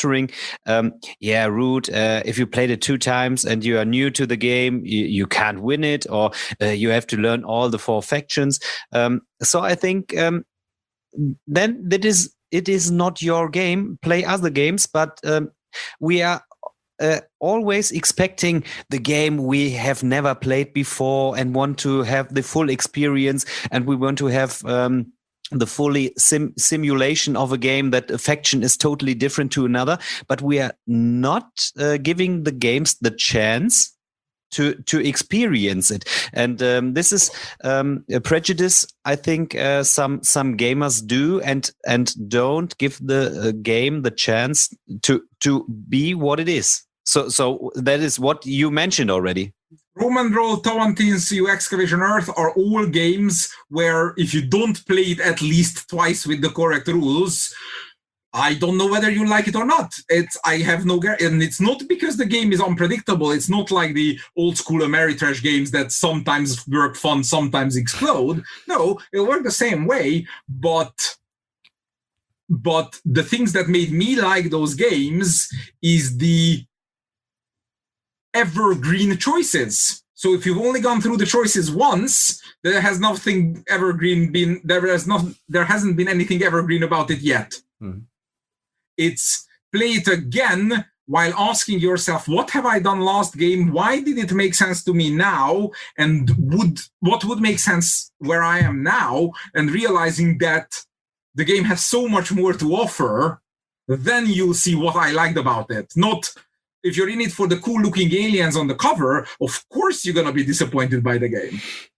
Root, if you played it 2 times and you are new to the game, you can't win it, or you have to learn all the 4 factions. So I think then it is not your game. Play other games, but we are always expecting the game we have never played before and want to have the full experience, and we want to have the fully simulation of a game that a faction is totally different to another, but we are not giving the games the chance to experience it. And this is a prejudice I think some gamers do and don't give the game the chance to be what it is. So that is what you mentioned already. Roman Roll, Tawantinsuyu, Excavation Earth are all games where if you don't play it at least twice with the correct rules, I don't know whether you like it or not. I have no guarantee, and it's not because the game is unpredictable. It's not like the old school Ameritrash games that sometimes work fun, sometimes explode. No, it'll work the same way, but the things that made me like those games is the evergreen choices. So if you've only gone through the choices once, there has nothing evergreen been. There hasn't been anything evergreen about it yet. It's play it again while asking yourself, what have I done last game? Why did it make sense to me now? And what would make sense where I am now? And realizing that the game has so much more to offer, then you'll see what I liked about it. Not if you're in it for the cool-looking aliens on the cover, of course you're going to be disappointed by the game.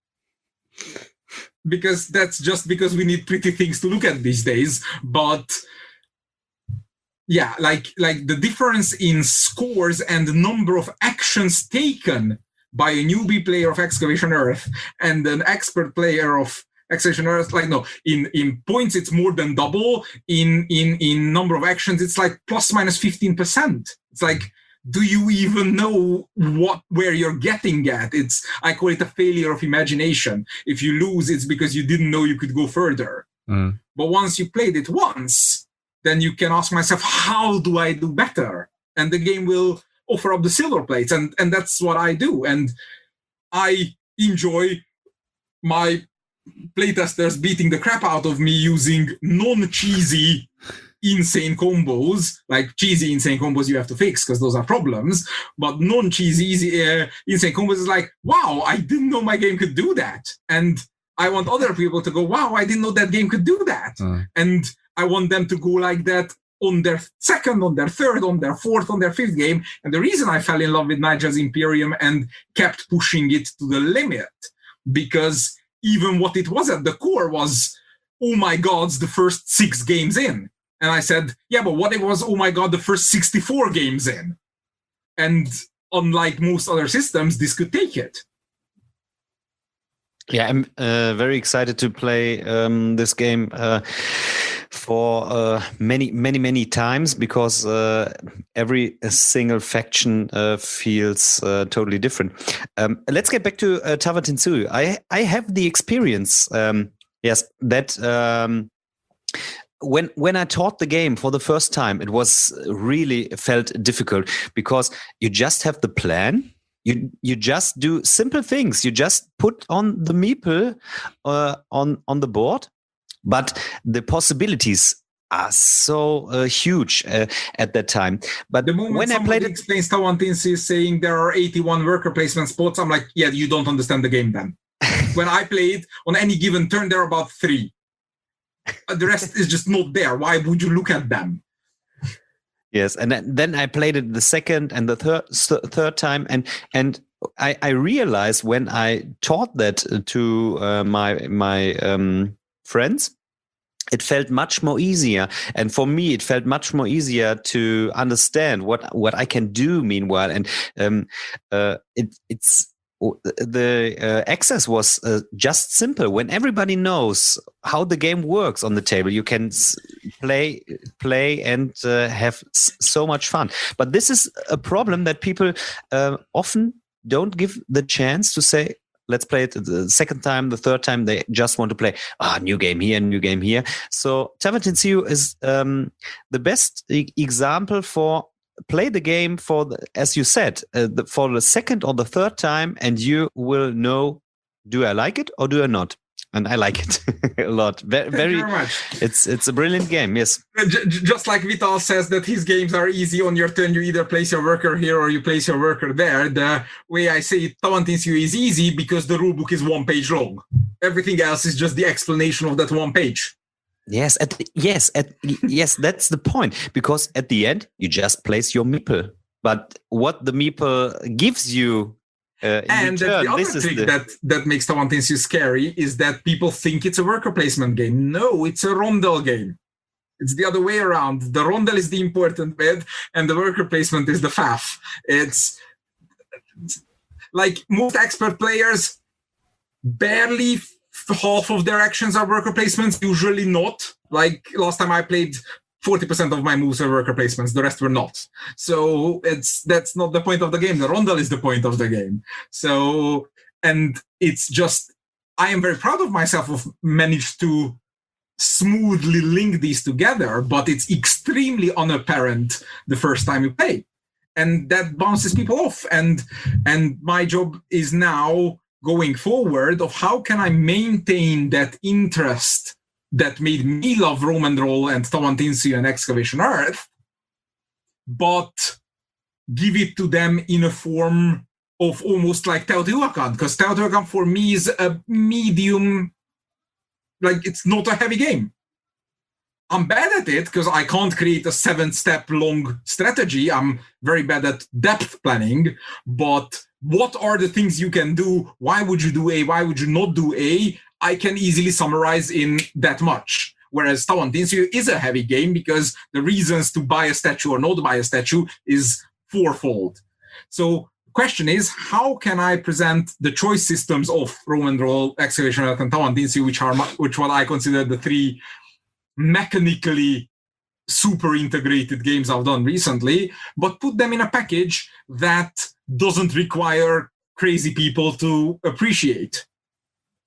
Because that's just because we need pretty things to look at these days. But yeah, like the difference in scores and the number of actions taken by a newbie player of Excavation Earth and an expert player of Excavation Earth, in points it's more than double. In number of actions, it's like plus minus 15%. It's like, do you even know where you're getting at? I call it a failure of imagination. If you lose, it's because you didn't know you could go further. But once you played it once, then you can ask myself, how do I do better? And the game will offer up the silver plates, and that's what I do. And I enjoy my playtesters beating the crap out of me using non-cheesy insane combos. Like cheesy insane combos you have to fix because those are problems, but non-cheesy insane combos is like, wow, I didn't know my game could do that. And I want other people to go, wow, I didn't know that game could do that. And I want them to go like that on their second, on their third, on their fourth, on their fifth game. And the reason I fell in love with Nigel's Imperium and kept pushing it to the limit, because even what it was at the core was, oh my God, the first 6 games in. And I said, yeah, but what if it was, oh my God, the first 64 games in? And unlike most other systems, this could take it. Yeah, I'm very excited to play this game for many times, because every single faction feels totally different. Let's get back to Tower Tensui. I have the experience, yes, that when I taught the game for the first time, it was really felt difficult, because you just have the plan. You just do simple things. You just put on the meeple on the board, but the possibilities are so huge at that time. But the moment when I played it, explains Tower Tensui saying there are 81 worker placement spots, I'm like, yeah, you don't understand the game then. When I played, on any given turn, there are about 3. The rest is just not there. Why would you look at them? Yes, and then I played it the second and the third time, and I realized when I taught that to my friends, it felt much more easier, and for me, it felt much more easier to understand what I can do. Meanwhile, and it's. The access was just simple. When everybody knows how the game works on the table, you can play and have so much fun. But this is a problem that people often don't give the chance to say, let's play it the second time, the third time. They just want to play, new game here, new game here. So Tower Tensui is the best example for play the game for, as you said, for the second or the third time, and you will know, do I like it or do I not? And I like it a lot. Very much. It's a brilliant game. Yes. Just like Vital says that his games are easy on your turn. You either place your worker here or you place your worker there. The way I say it, Tower Tensui is easy because the rulebook is 1 page long. Everything else is just the explanation of that 1 page. Yes, yes, that's the point. Because at the end, you just place your meeple. But what the meeple gives you, and return, the other trick that makes Tower Tensui scary is that people think it's a worker placement game. No, it's a rondel game. It's the other way around. The rondel is the important bit, and the worker placement is the faff. It's like most expert players, barely half of their actions are worker placements, usually not. Like last time I played, 40% of my moves were worker placements, the rest were not. So that's not the point of the game. The rondel is the point of the game. So, and it's just, I am very proud of myself of managed to smoothly link these together, but it's extremely unapparent the first time you play. And that bounces people off. And my job is now going forward of how can I maintain that interest that made me love Roman Roll and Tower Tensui and Excavation Earth, but give it to them in a form of almost like Teotihuacan, because Teotihuacan for me is a medium, like it's not a heavy game. I'm bad at it because I can't create a 7-step long strategy. I'm very bad at depth planning, but what are the things you can do? Why would you do A? Why would you not do A? I can easily summarize in that much. Whereas Tower Tensui is a heavy game because the reasons to buy a statue or not buy a statue is fourfold. So the question is, how can I present the choice systems of Roman Roll, Excavation Earth, and Tower Tensui, which what I consider the 3 mechanically super integrated games I've done recently, but put them in a package that doesn't require crazy people to appreciate.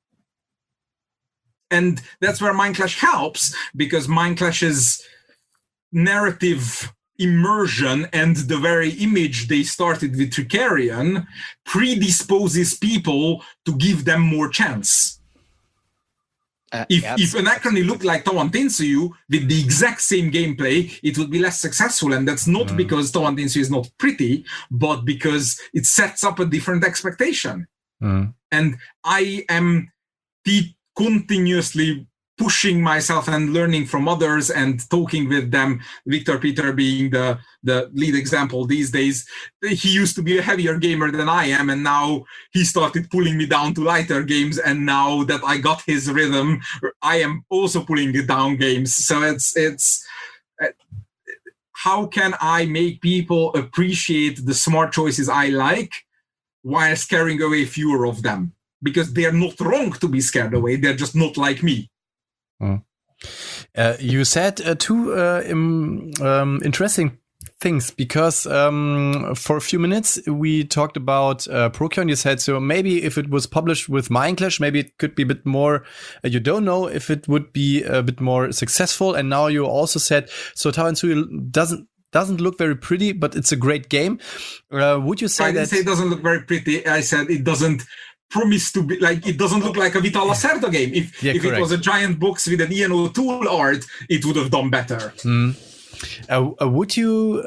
And that's where Mind Clash helps, because Mind Clash is narrative immersion and the very image they started with Tricarion predisposes people to give them more chance. If Anachrony looked like Tawantinsuyu with the exact same gameplay, it would be less successful. And that's not because Tawantinsuyu is not pretty, but because it sets up a different expectation. And I am continuously pushing myself and learning from others and talking with them. Victor Peter being the lead example these days. He used to be a heavier gamer than I am, and now he started pulling me down to lighter games. And now that I got his rhythm, I am also pulling it down games. So it's how can I make people appreciate the smart choices I like while scaring away fewer of them? Because they're not wrong to be scared away. They're just not like me. You said two interesting things, because for a few minutes we talked about Procyon. You said, so maybe if it was published with Mindclash, maybe it could be a bit more, you don't know if it would be a bit more successful. And now you also said, so Tawantinsuyu doesn't look very pretty, but it's a great game. Would you say I didn't say it doesn't look very pretty. I said it doesn't promise to be like, it doesn't look like a Vital Lacerda game. If it was a giant box with an Ian O'Toole art, it would have done better. Would you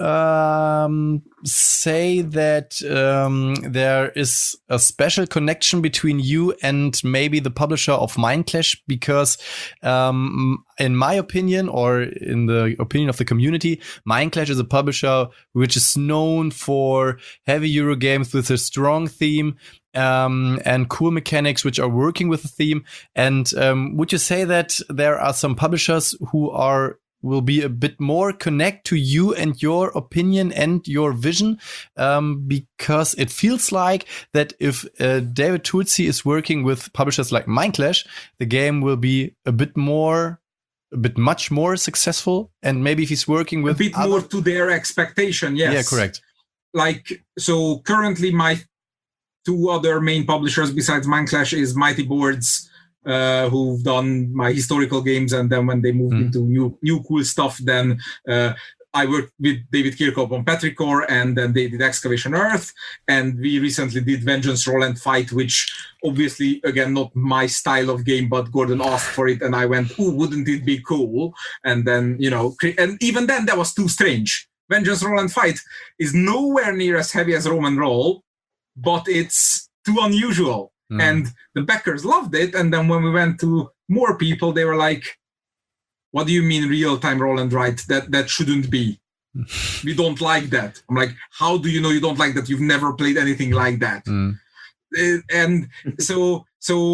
say that there is a special connection between you and maybe the publisher of Mindclash? Because in my opinion, or in the opinion of the community, Mindclash is a publisher which is known for heavy Euro games with a strong theme and cool mechanics which are working with the theme. And would you say that there are some publishers who will be a bit more connect to you and your opinion and your vision, because it feels like that if David Turczi is working with publishers like Mindclash, the game will be much more successful. And maybe if he's working with a bit more to their expectation, yes. Yeah, correct. Like, so currently my two other main publishers besides Mindclash is Mighty Boards, who've done my historical games, and then when they moved into new cool stuff, then I worked with David Kirkhope on Petrichor, and then they did Excavation Earth, and we recently did Vengeance Roll and Fight, which obviously, again, not my style of game, but Gordon asked for it, and I went, ooh, wouldn't it be cool? And then, and even then that was too strange. Vengeance Roll and Fight is nowhere near as heavy as Roman Roll, but it's too unusual. And the backers loved it. And then when we went to more people, they were like, what do you mean real-time roll and write? That shouldn't be. We don't like that. I'm like, how do you know you don't like that? You've never played anything like that. And so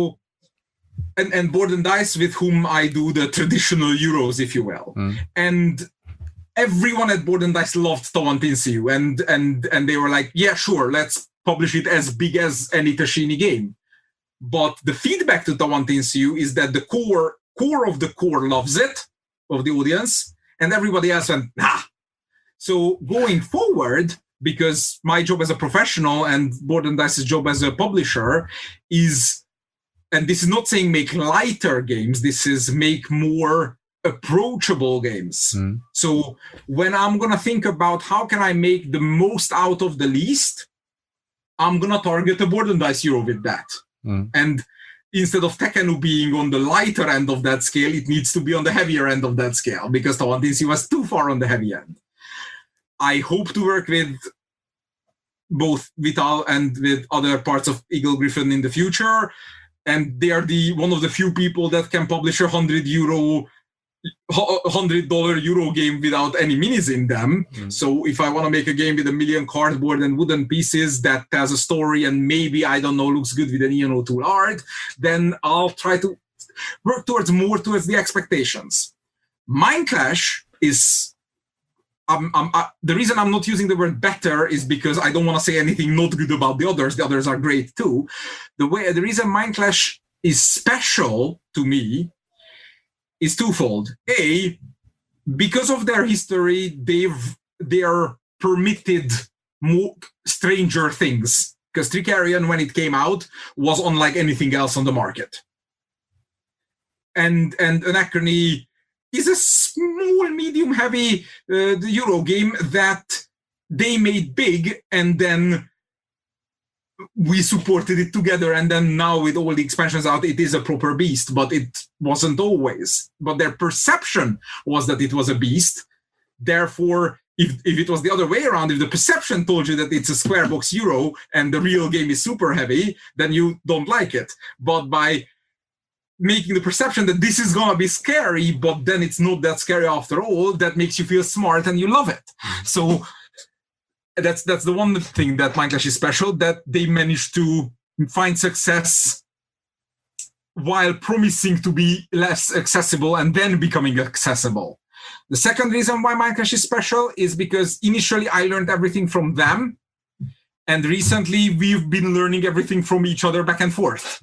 Board and Dice, with whom I do the traditional Euros, if you will. And everyone at Board and Dice loved Tawantinsuyu. And they were like, yeah, sure, let's publish it as big as any Tashini game. But the feedback to Tawantinsuyu is that the core of the core loves it, of the audience, and everybody else went, nah. So going forward, because my job as a professional and Board and Dice's job as a publisher is, and this is not saying make lighter games, this is make more approachable games. So when I'm going to think about how can I make the most out of the least, I'm going to target a Board and Dice Euro with that. And instead of Tekkenu being on the lighter end of that scale, it needs to be on the heavier end of that scale, because Tawantinsuyu was too far on the heavy end. I hope to work with both Vital and with other parts of Eagle Gryphon in the future. And they are one of the few people that can publish $100 Euro game without any minis in them. So if I want to make a game with 1 million cardboard and wooden pieces that tells a story and maybe, I don't know, looks good with an Ian O'Toole art, then I'll try to work towards the expectations. Mindclash is the reason I'm not using the word better is because I don't want to say anything not good about the others. The others are great too. The reason Mindclash is special to me is twofold. A, because of their history, they are permitted more stranger things. Because Tricarion, when it came out, was unlike anything else on the market. And Anachrony is a small, medium volume-heavy the Euro game that they made big, and then we supported it together, and then now with all the expansions out, it is a proper beast, but it wasn't always. But their perception was that it was a beast. Therefore, if it was the other way around, if the perception told you that it's a square box Euro and the real game is super heavy, then you don't like it. But by making the perception that this is gonna be scary, but then it's not that scary after all, that makes you feel smart and you love it. So that's the one thing that Mind Clash is special, that they managed to find success while promising to be less accessible and then becoming accessible. The second reason why Mind Clash is special is because initially I learned everything from them, and recently we've been learning everything from each other back and forth.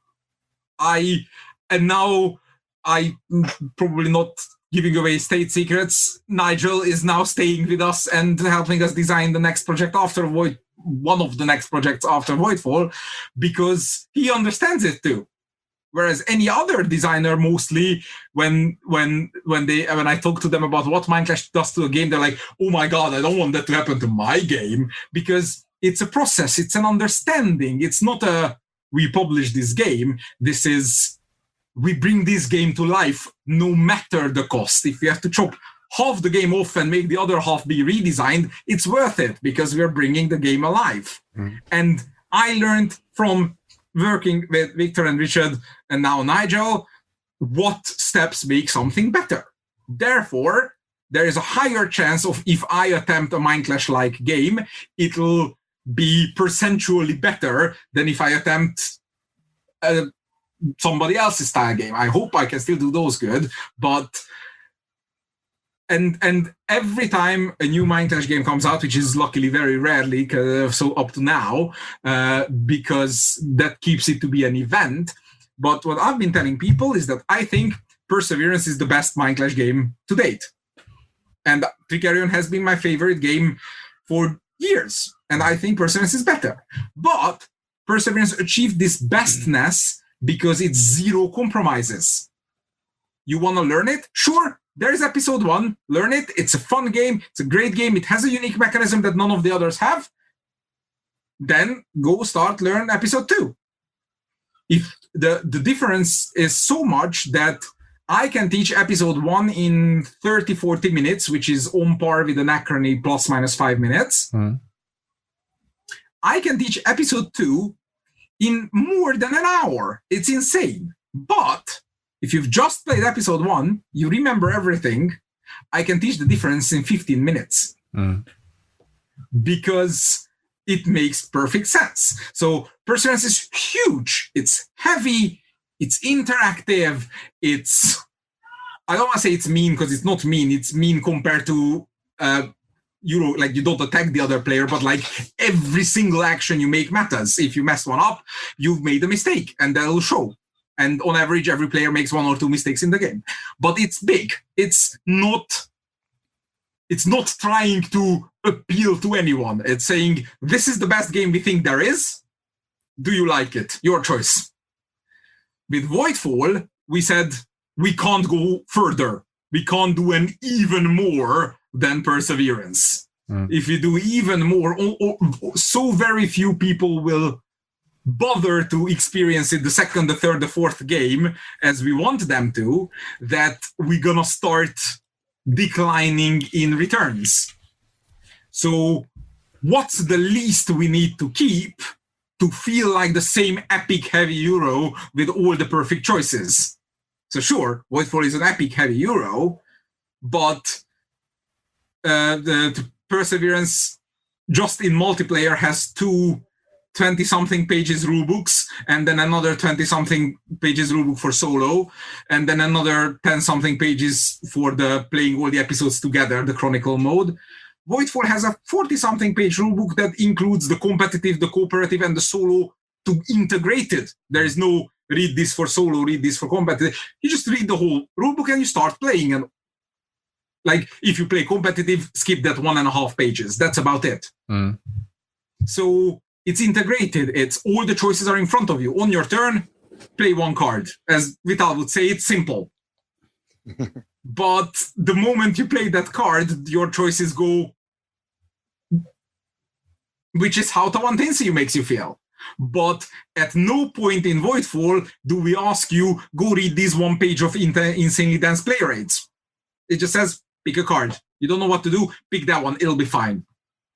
Now I probably not giving away state secrets. Nigel is now staying with us and helping us design the next project after one of the next projects after Voidfall, because he understands it too. Whereas any other designer, mostly when I talk to them about what Mind Clash does to a game, they're like, "Oh my god, I don't want that to happen to my game," because it's a process, it's an understanding. It's not a we publish this game. This is we bring this game to life no matter the cost. If we have to chop half the game off and make the other half be redesigned, it's worth it because we're bringing the game alive. And I learned from working with Victor and Richard and now Nigel what steps make something better. Therefore, there is a higher chance of, if I attempt a Mind Clash-like game, it'll be percentually better than if I attempt somebody else's style game. I hope I can still do those good, but and every time a new Mind Clash game comes out, which is luckily very rarely, so up to now, because that keeps it to be an event. But what I've been telling people is that I think Perseverance is the best Mind Clash game to date. And Tricarion has been my favorite game for years, and I think Perseverance is better. But Perseverance achieved this bestness because it's zero compromises. You want to learn it? Sure, there's episode 1. Learn it. It's a fun game. It's a great game. It has a unique mechanism that none of the others have. Then go learn episode 2. If the difference is so much that I can teach episode 1 in 30-40 minutes, which is on par with Anachrony plus minus 5 minutes. I can teach episode 2 in more than an hour. It's insane. But if you've just played episode 1, you remember everything, I can teach the difference in 15 minutes. Because it makes perfect sense. So Perseverance is huge. It's heavy. It's interactive. I don't want to say it's mean because it's not mean. It's mean compared to like you don't attack the other player, but like every single action you make matters. If you mess one up, you've made a mistake and that'll show. And on average, every player makes 1 or 2 mistakes in the game. But it's big. It's not trying to appeal to anyone. It's saying, this is the best game we think there is. Do you like it? Your choice. With Voidfall, we said, we can't go further. We can't do an even more than Perseverance. If you do even more, so very few people will bother to experience it the second, the third, the fourth game as we want them to, that we're gonna start declining in returns. So what's the least we need to keep to feel like the same epic heavy Euro with all the perfect choices? So sure, Voidfall is an epic heavy Euro, but the Perseverance just in multiplayer has 2 20-something pages rulebooks, and then another 20-something pages rulebook for solo, and then another 10-something pages for the playing all the episodes together, the Chronicle mode. Voidfall has a 40-something page rulebook that includes the competitive, the cooperative, and the solo to integrate it. There is no read this for solo, read this for competitive. You just read the whole rulebook and you start playing. And like if you play competitive, skip that 1.5 pages. That's about it. So it's integrated. It's all the choices are in front of you. On your turn, play 1 card. As Vital would say, it's simple. But the moment you play that card, your choices go, which is how Tawan Tensei makes you feel. But at no point in Voidfall do we ask you, go read this one page of Insanely Dense Play Rates. It just says, pick a card. You don't know what to do, pick that one, it'll be fine.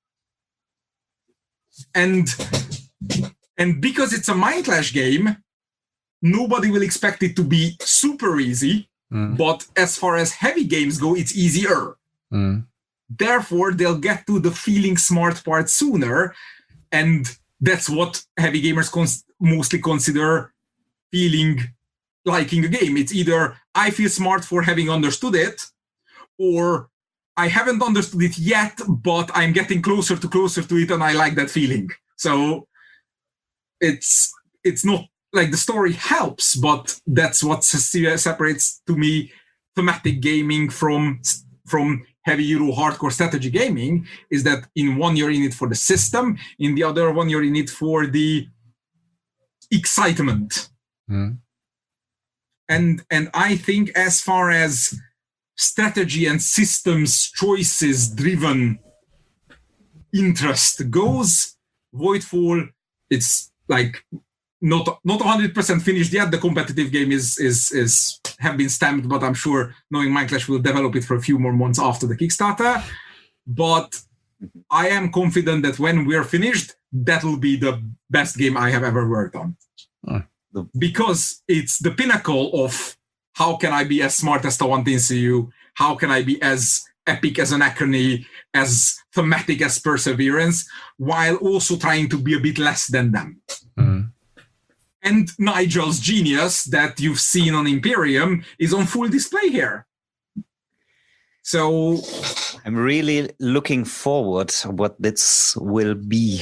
And because it's a Mind Clash game, nobody will expect it to be super easy, but as far as heavy games go, it's easier. Therefore, they'll get to the feeling smart part sooner, and that's what heavy gamers mostly consider liking a game. It's either I feel smart for having understood it, or I haven't understood it yet, but I'm getting closer to it, and I like that feeling. So it's not like the story helps, but that's what separates to me thematic gaming from heavy Euro hardcore strategy gaming, is that in one you're in it for the system, in the other one you're in it for the excitement. And I think as far as strategy and systems choices driven interest goes, Voidfall, it's like not 100% finished yet. The competitive game is have been stamped, but I'm sure knowing Mind Clash will develop it for a few more months after the Kickstarter. But I am confident that when we're finished, that will be the best game I have ever worked on. Because it's the pinnacle of how can I be as smart as Tawan Tensei, how can I be as epic as Anachrony, as thematic as Perseverance, while also trying to be a bit less than them. And Nigel's genius that you've seen on Imperium is on full display here. So I'm really looking forward to what this will be.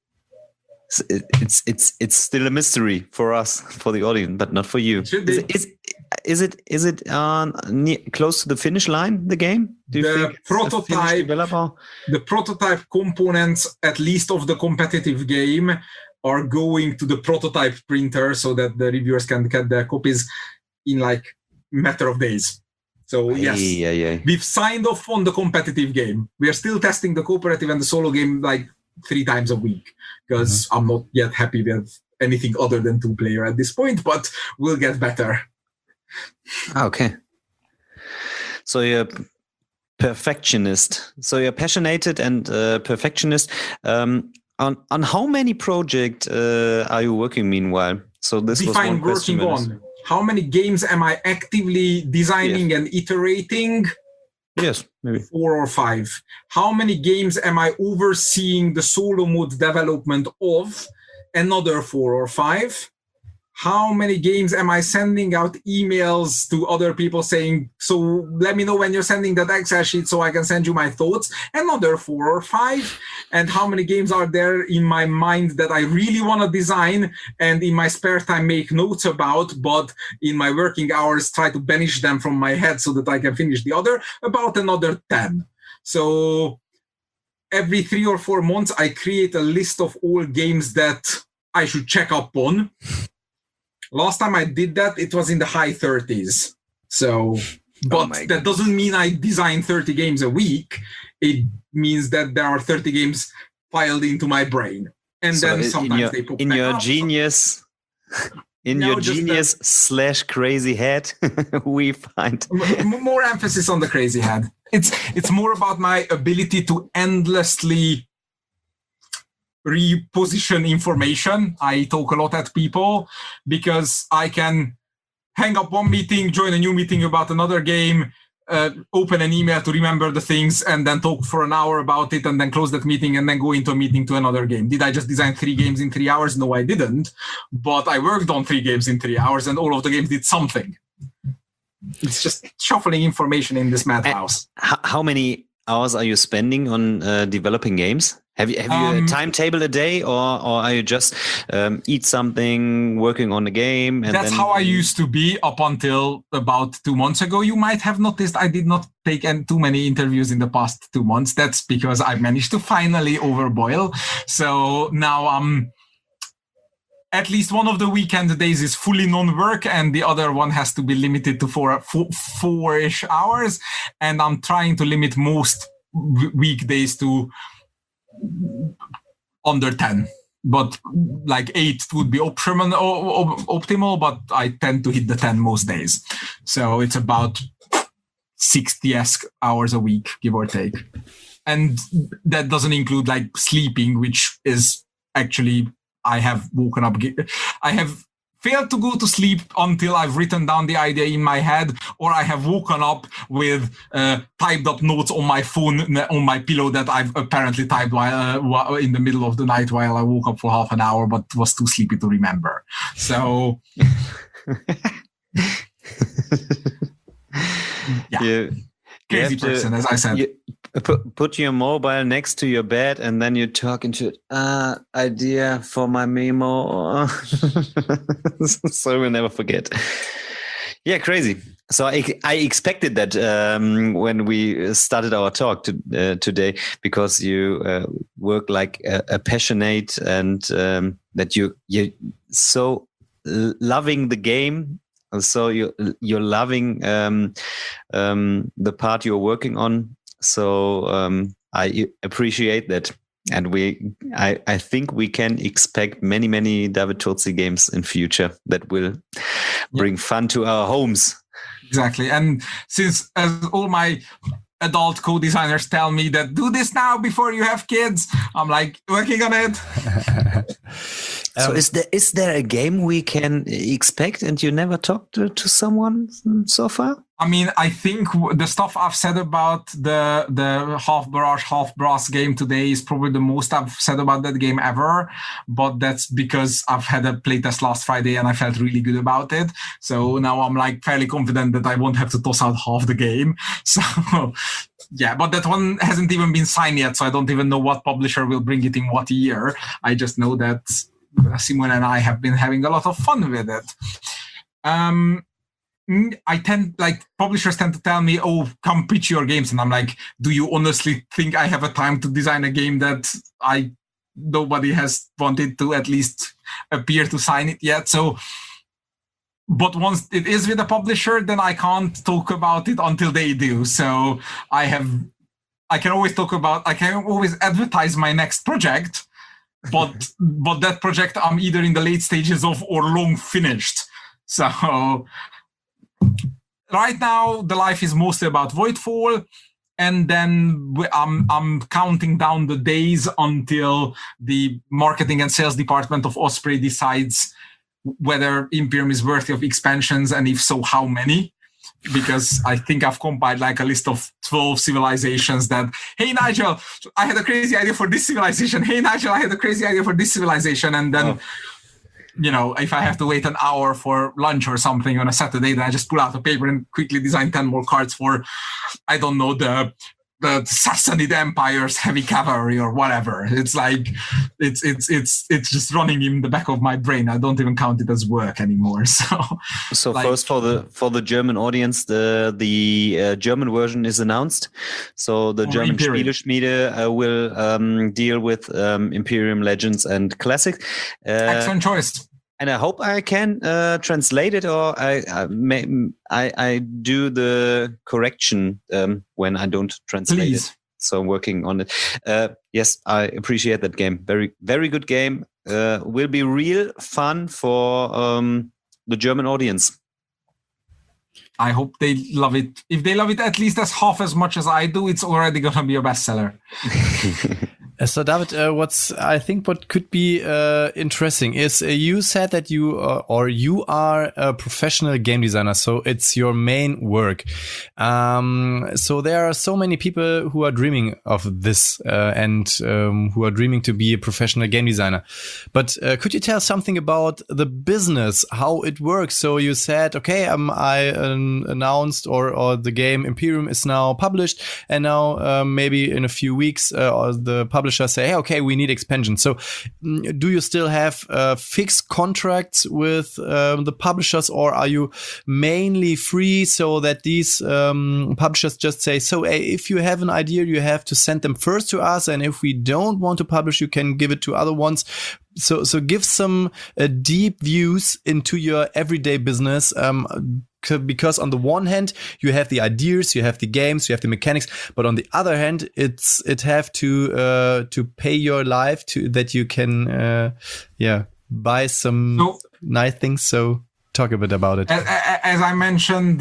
It's still a mystery for us, for the audience, but not for you. Is it close to the finish line, the game? Do you think the prototype components, at least of the competitive game, are going to the prototype printer so that the reviewers can get their copies in like matter of days. So yes, we've signed off on the competitive game. We are still testing the cooperative and the solo game like 3 times a week, because I'm not yet happy with anything other than 2-player at this point, but we'll get better. Okay. So you're perfectionist. So you're passionate and perfectionist. On how many projects are you working meanwhile? So this Define was one working on. How many games am I actively designing and iterating? Yes, maybe 4 or 5. How many games am I overseeing the solo mode development of? Another 4 or 5. How many games am I sending out emails to other people saying, so let me know when you're sending that Excel sheet so I can send you my thoughts? Another 4 or 5. And how many games are there in my mind that I really want to design and in my spare time make notes about, but in my working hours try to banish them from my head so that I can finish the other? About another 10. So every 3 or 4 months, I create a list of all games that I should check up on. Last time I did that, it was in the high 30s. So, but that doesn't mean I design 30 games a week. It means that there are 30 games filed into my brain. And so then sometimes they pop in back your up. Genius. In your genius / crazy head, we find more emphasis on the crazy head. It's more about my ability to endlessly reposition information. I talk a lot at people because I can hang up one meeting, join a new meeting about another game, open an email to remember the things, and then talk for an hour about it, and then close that meeting, and then go into a meeting to another game. Did I just design 3 games in 3 hours? No, I didn't. But I worked on 3 games in 3 hours, and all of the games did something. It's just shuffling information in this madhouse. How many hours are you spending on developing games? Have you a timetable a day, or are you just eat something, working on the game? And that's how I used to be up until about 2 months ago. You might have noticed I did not take too many interviews in the past 2 months. That's because I managed to finally overboil. So now at least one of the weekend days is fully non-work, and the other one has to be limited to four-ish hours. And I'm trying to limit most weekdays to under 10. But like 8 would be optimal, but I tend to hit the 10 most days. So it's about 60-esque hours a week, give or take. And that doesn't include like sleeping, which is actually, I have woken up. I have failed to go to sleep until I've written down the idea in my head, or I have woken up with typed up notes on my phone, on my pillow that I've apparently typed while in the middle of the night while I woke up for half an hour, but was too sleepy to remember. So, yeah. Crazy person, as I said. Put your mobile next to your bed, and then you talk into it. Idea for my memo, so we'll never forget. Yeah, crazy. So I expected that when we started our talk today, because you work like a passionate, and that you're so loving the game. So you're loving the part you're working on. So I appreciate that, and I think we can expect many David Turczi games in future that will bring fun to our homes. Exactly, and since as all my adult co-designers tell me that do this now before you have kids, I'm like working on it. So is there a game we can expect and you never talked to someone so far? I mean, I think the stuff I've said about the half barrage, half brass game today is probably the most I've said about that game ever. But that's because I've had a playtest last Friday and I felt really good about it. So now I'm like fairly confident that I won't have to toss out half the game. So yeah, but that one hasn't even been signed yet. So I don't even know what publisher will bring it in what year. I just know that Simon and I have been having a lot of fun with it. Publishers tend to tell me, oh, come pitch your games. And I'm like, do you honestly think I have a time to design a game that nobody has wanted to at least appear to sign it yet? So, but once it is with a publisher, then I can't talk about it until they do. So I can always advertise my next project, but that project I'm either in the late stages of or long finished. So right now, the life is mostly about Voidfall, and then I'm counting down the days until the marketing and sales department of Osprey decides whether Imperium is worthy of expansions, and if so, how many. Because I think I've compiled like a list of 12 civilizations that, hey, Nigel, I had a crazy idea for this civilization. Hey, Nigel, I had a crazy idea for this civilization. And then... You know, if I have to wait an hour for lunch or something on a Saturday, then I just pull out a paper and quickly design 10 more cards for, I don't know, the Sassanid Empire's heavy cavalry or whatever. It's like, it's just running in the back of my brain. I don't even count it as work anymore. So like, first for the German audience, the German version is announced. So the German Spieleschmiede will deal with Imperium Legends and Classic. Excellent choice. And I hope I can translate it, or I do the correction when I don't translate it. So I'm working on it. Yes, I appreciate that game. Very, very good game. Will be real fun for the German audience. I hope they love it. If they love it at least as half as much as I do, it's already going to be a bestseller. So David, what could be interesting is you said that you are a professional game designer, so it's your main work. So there are so many people who are dreaming of this and who are dreaming to be a professional game designer. But could you tell something about the business, how it works? So you said, okay, I announced or the game Imperium is now published, and now maybe in a few weeks the publisher publishers say, hey, okay, we need expansion. So do you still have fixed contracts with the publishers, or are you mainly free so that these publishers just say, so if you have an idea, you have to send them first to us, and if we don't want to publish, you can give it to other ones. So give some deep views into your everyday business. Because on the one hand, you have the ideas, you have the games, you have the mechanics, but on the other hand, it have to pay your life to that you can buy some nice things. So talk a bit about it. As I mentioned,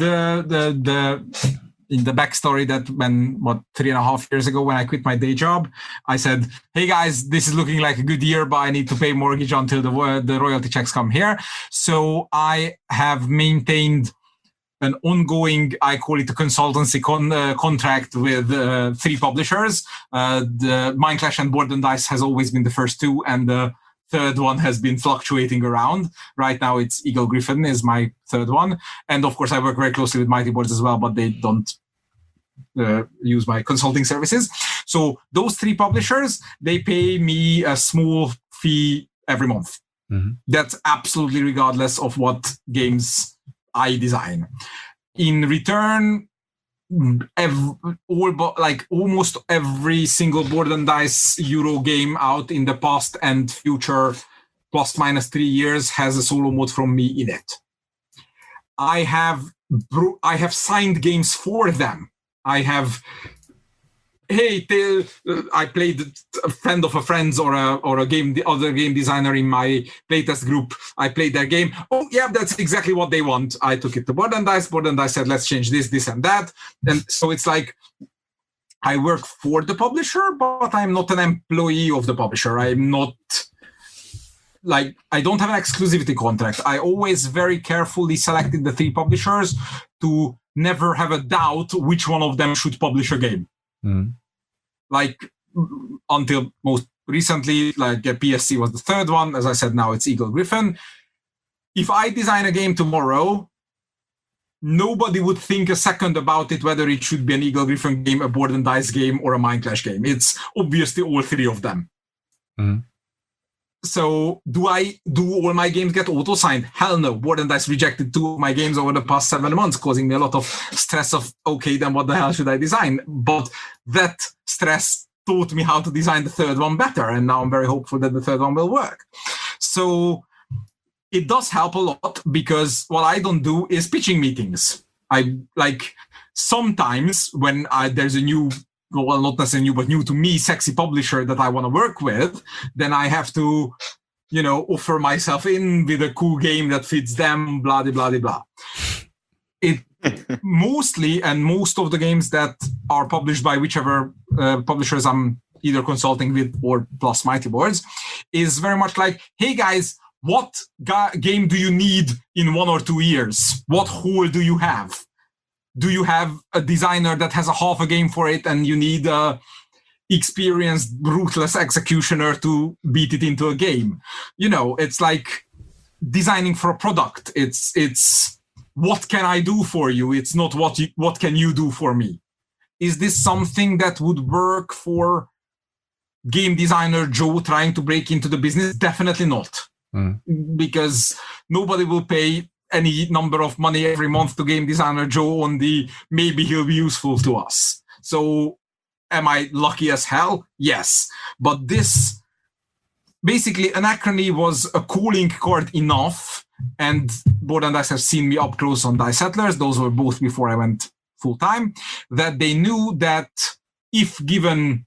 in the backstory that when 3.5 years ago when I quit my day job, I said, hey guys, this is looking like a good year, but I need to pay mortgage until the royalty checks come here. So I have maintained an ongoing, I call it a consultancy contract with 3 publishers. The Mindclash and Board and Dice has always been the first 2, and the third one has been fluctuating around. Right now it's Eagle Gryphon is my third one. And of course I work very closely with Mighty Boards as well, but they don't use my consulting services. So those 3 publishers, they pay me a small fee every month. Mm-hmm. That's absolutely regardless of what games I design. In return, almost every single Board and Dice Euro game out in the past and future plus minus 3 years has a solo mode from me in it. I have signed games for them. I have, I played a friend of a friend's or a game, the other game designer in my playtest group. I played their game. Oh yeah, that's exactly what they want. I took it to Board and Dice. Board and Dice said, let's change this and that. And so it's like, I work for the publisher, but I'm not an employee of the publisher. I'm not I don't have an exclusivity contract. I always very carefully selected the 3 publishers to never have a doubt which one of them should publish a game. Mm. Until most recently, PSC was the third one. As I said, now it's Eagle Gryphon. If I design a game tomorrow, nobody would think a second about it, whether it should be an Eagle Gryphon game, a Board and Dice game, or a Mindclash game. It's obviously all 3 of them. Mm. So do all my games get auto-signed? Hell no. Board and Dice rejected 2 of my games over the past 7 months, causing me a lot of stress of, okay, then what the hell should I design? But that stress taught me how to design the third one better, and now I'm very hopeful that the third one will work. So it does help a lot, because what I don't do is pitching meetings. I sometimes when there's a new, well, not necessarily new, but new to me, sexy publisher that I want to work with, then I have to, offer myself in with a cool game that fits them, blah, blah, blah, blah. It mostly, and most of the games that are published by whichever publishers I'm either consulting with or plus Mighty Boards, is very much like, hey guys, what game do you need in 1 or 2 years? What hole do you have? Do you have a designer that has a half a game for it and you need a experienced, ruthless executioner to beat it into a game? It's like designing for a product. It's what can I do for you? It's not what can you do for me? Is this something that would work for game designer Joe trying to break into the business? Definitely not. Because nobody will pay any number of money every month to game designer Joe on the maybe he'll be useful to us. So am I lucky as hell? Yes. But this, basically, Anachrony was a calling card enough, and Board and Dice have seen me up close on Dice Settlers. Those were both before I went full-time, that they knew that if given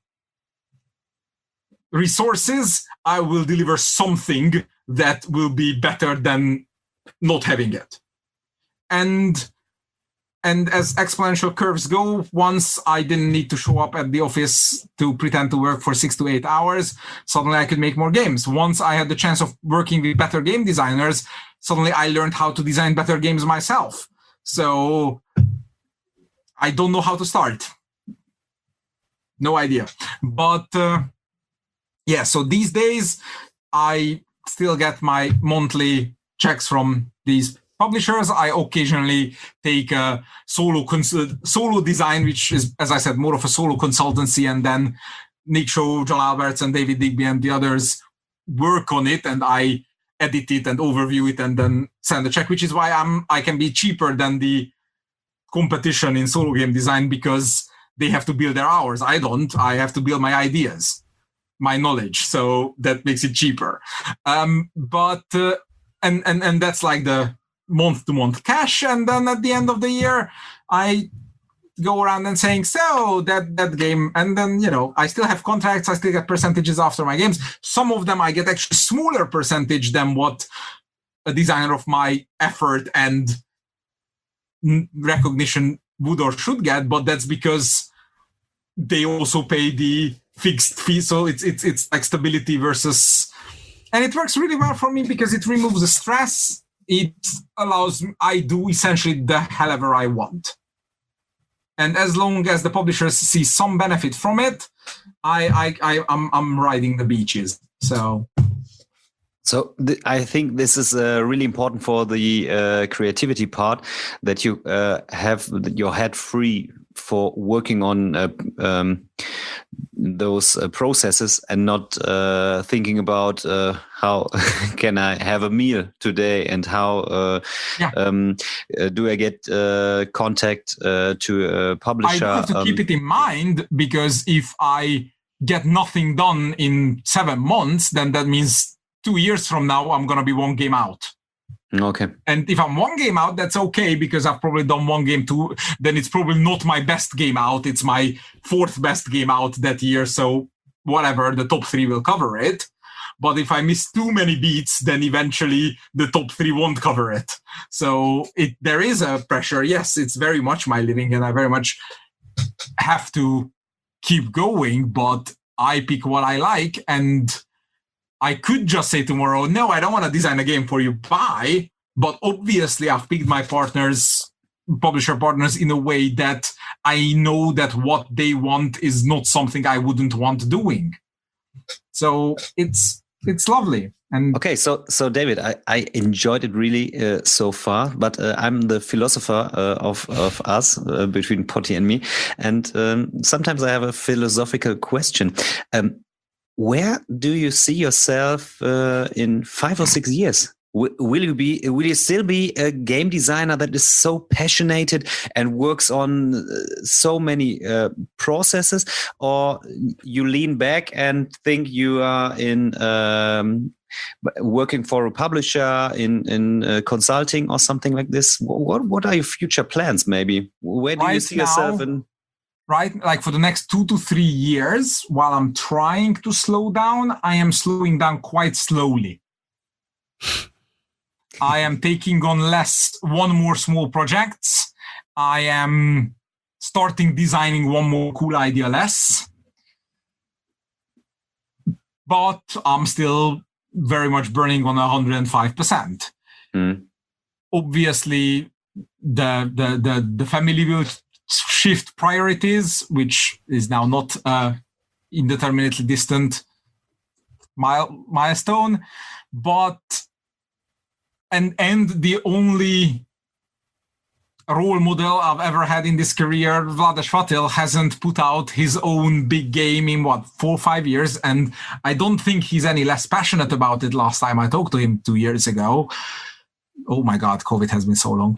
resources, I will deliver something that will be better than not having it. And as exponential curves go, once I didn't need to show up at the office to pretend to work for 6 to 8 hours, suddenly I could make more games. Once I had the chance of working with better game designers, suddenly I learned how to design better games myself. So I don't know how to start. No idea. But so these days I still get my monthly checks from these publishers. I occasionally take a solo design, which is, as I said, more of a solo consultancy, and then Nick Shaw, John Alberts, and David Digby and the others work on it, and I edit it and overview it and then send a check, which is why I can be cheaper than the competition in solo game design, because they have to build their hours. I don't. I have to build my ideas, my knowledge. So that makes it cheaper. But that's like the month-to-month cash. And then at the end of the year, I go around and saying, so that game, and then, I still have contracts. I still get percentages after my games. Some of them I get actually smaller percentage than what a designer of my effort and recognition would or should get, but that's because they also pay the fixed fee. So it's like stability versus, and it works really well for me because it removes the stress. It allows I do essentially the hellever I want, and as long as the publishers see some benefit from it, I'm riding the beaches. So I think this is really important for the creativity part, that you have your head free for working on those processes and not thinking about how can I have a meal today and how do I get contact to a publisher. I have to keep it in mind, because if I get nothing done in 7 months, then that means 2 years from now, I'm going to be 1 game out. Okay. And if I'm 1 game out, that's okay, because I've probably done 1 game too. Then it's probably not my best game out. It's my 4th best game out that year. So whatever, the top 3 will cover it. But if I miss too many beats, then eventually the top 3 won't cover it. So there is a pressure. Yes, it's very much my living, and I very much have to keep going, but I pick what I like, and I could just say tomorrow, no, I don't want to design a game for you, bye. But obviously I've picked my publisher partners in a way that I know that what they want is not something I wouldn't want doing. So it's lovely. And okay, so David, I enjoyed it really so far, but I'm the philosopher of us, between Potty and me. And sometimes I have a philosophical question. Where do you see yourself in 5 or 6 years? Will you still be a game designer that is so passionate and works on so many processes, or you lean back and think you are in working for a publisher in consulting or something like this? What are your future plans? Maybe where do you see yourself in? Right, like for the next 2 to 3 years, while I'm trying to slow down, I am slowing down quite slowly. I am taking on 1 more small projects. I am starting designing 1 more cool idea less. But I'm still very much burning on 105%. Obviously, the family will shift priorities, which is now not indeterminately distant milestone, but and the only role model I've ever had in this career, Vladas Vatil, hasn't put out his own big game in 4 or 5 years, and I don't think he's any less passionate about it. Last time I talked to him 2 years ago. Oh my God, COVID has been so long.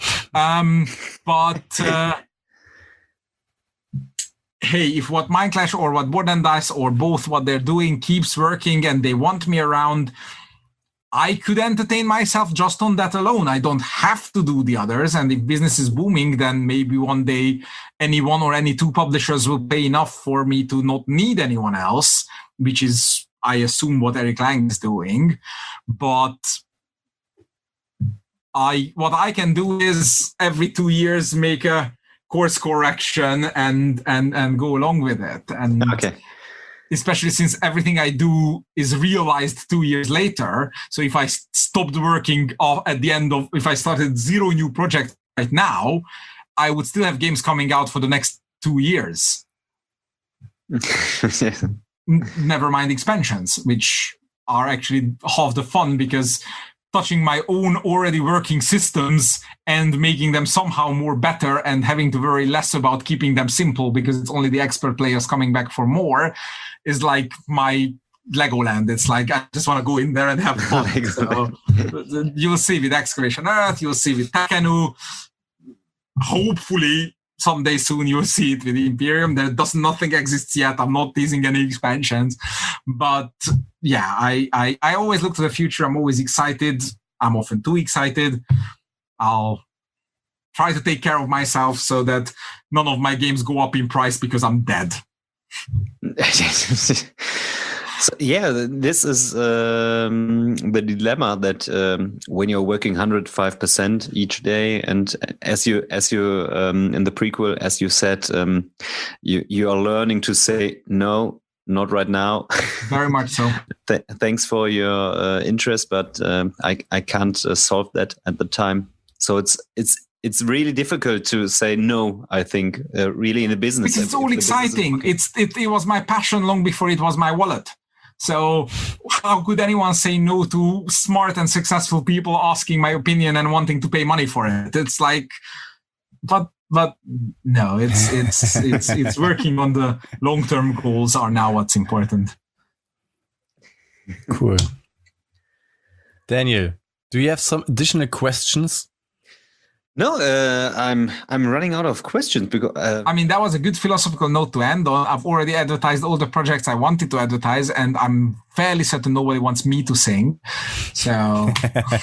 Hey, if what Mindclash or what Board and Dice or both what they're doing keeps working and they want me around, I could entertain myself just on that alone. I don't have to do the others. And if business is booming, then maybe one day any 1 or any 2 publishers will pay enough for me to not need anyone else, which is, I assume, what Eric Lang is doing. But what I can do is every 2 years make a course correction and go along with it. And okay. Especially since everything I do is realized 2 years later. So if I stopped working at the end of, if I started 0 new projects right now, I would still have games coming out for the next 2 years. Never mind expansions, which are actually half the fun, because touching my own already working systems and making them somehow more better and having to worry less about keeping them simple because it's only the expert players coming back for more is like my Legoland. It's like I just want to go in there and have fun. So you'll see with Excavation Earth, you'll see with Tekhenu. Hopefully someday soon you'll see it with the Imperium. Nothing exists yet. I'm not teasing any expansions, but yeah, I always look to the future. I'm always excited. I'm often too excited. I'll try to take care of myself so that none of my games go up in price because I'm dead. So, yeah, this is the dilemma that when you're working 105% each day, and as you in the prequel, as you said, you are learning to say no, not right now. Very much so. Thanks for your interest, but I can't solve that at the time. So it's really difficult to say no, I think, really in a business. Because it's all exciting. It was my passion long before it was my wallet. So how could anyone say no to smart and successful people asking my opinion and wanting to pay money for it? It's like, but no, it's working on the long-term goals are now what's important. Cool. Daniel, do you have some additional questions? No, I'm running out of questions because I mean, that was a good philosophical note to end on. I've already advertised all the projects I wanted to advertise, and I'm fairly certain nobody wants me to sing. So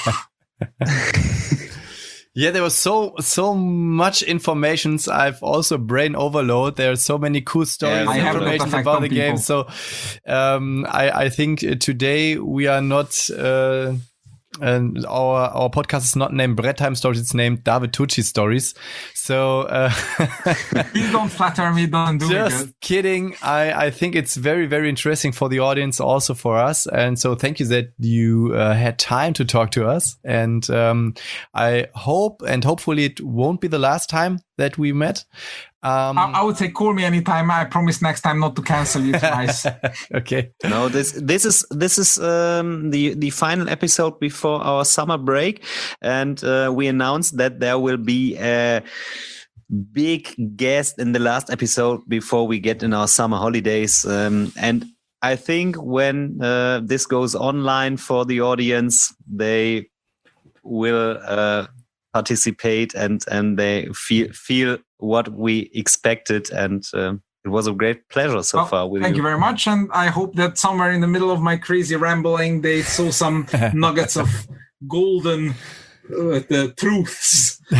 yeah, there was so much information. I've also brain overload. There are so many cool stories and information about the game. So I think today we are not and our podcast is not named Brett Time Stories, it's named David Tucci Stories. So please don't flatter me, don't do it. Just kidding. I think it's very, very interesting for the audience, also for us. And so thank you that you had time to talk to us. And I hope, and hopefully it won't be the last time that we met. I would say call me anytime. I promise next time not to cancel you twice. Okay. No, this is the final episode before our summer break, and we announced that there will be a big guest in the last episode before we get in our summer holidays. And I think when this goes online for the audience, they will participate and they feel what we expected, and it was a great pleasure so far with you. Thank you very much, and I hope that somewhere in the middle of my crazy rambling they saw some nuggets of golden truths.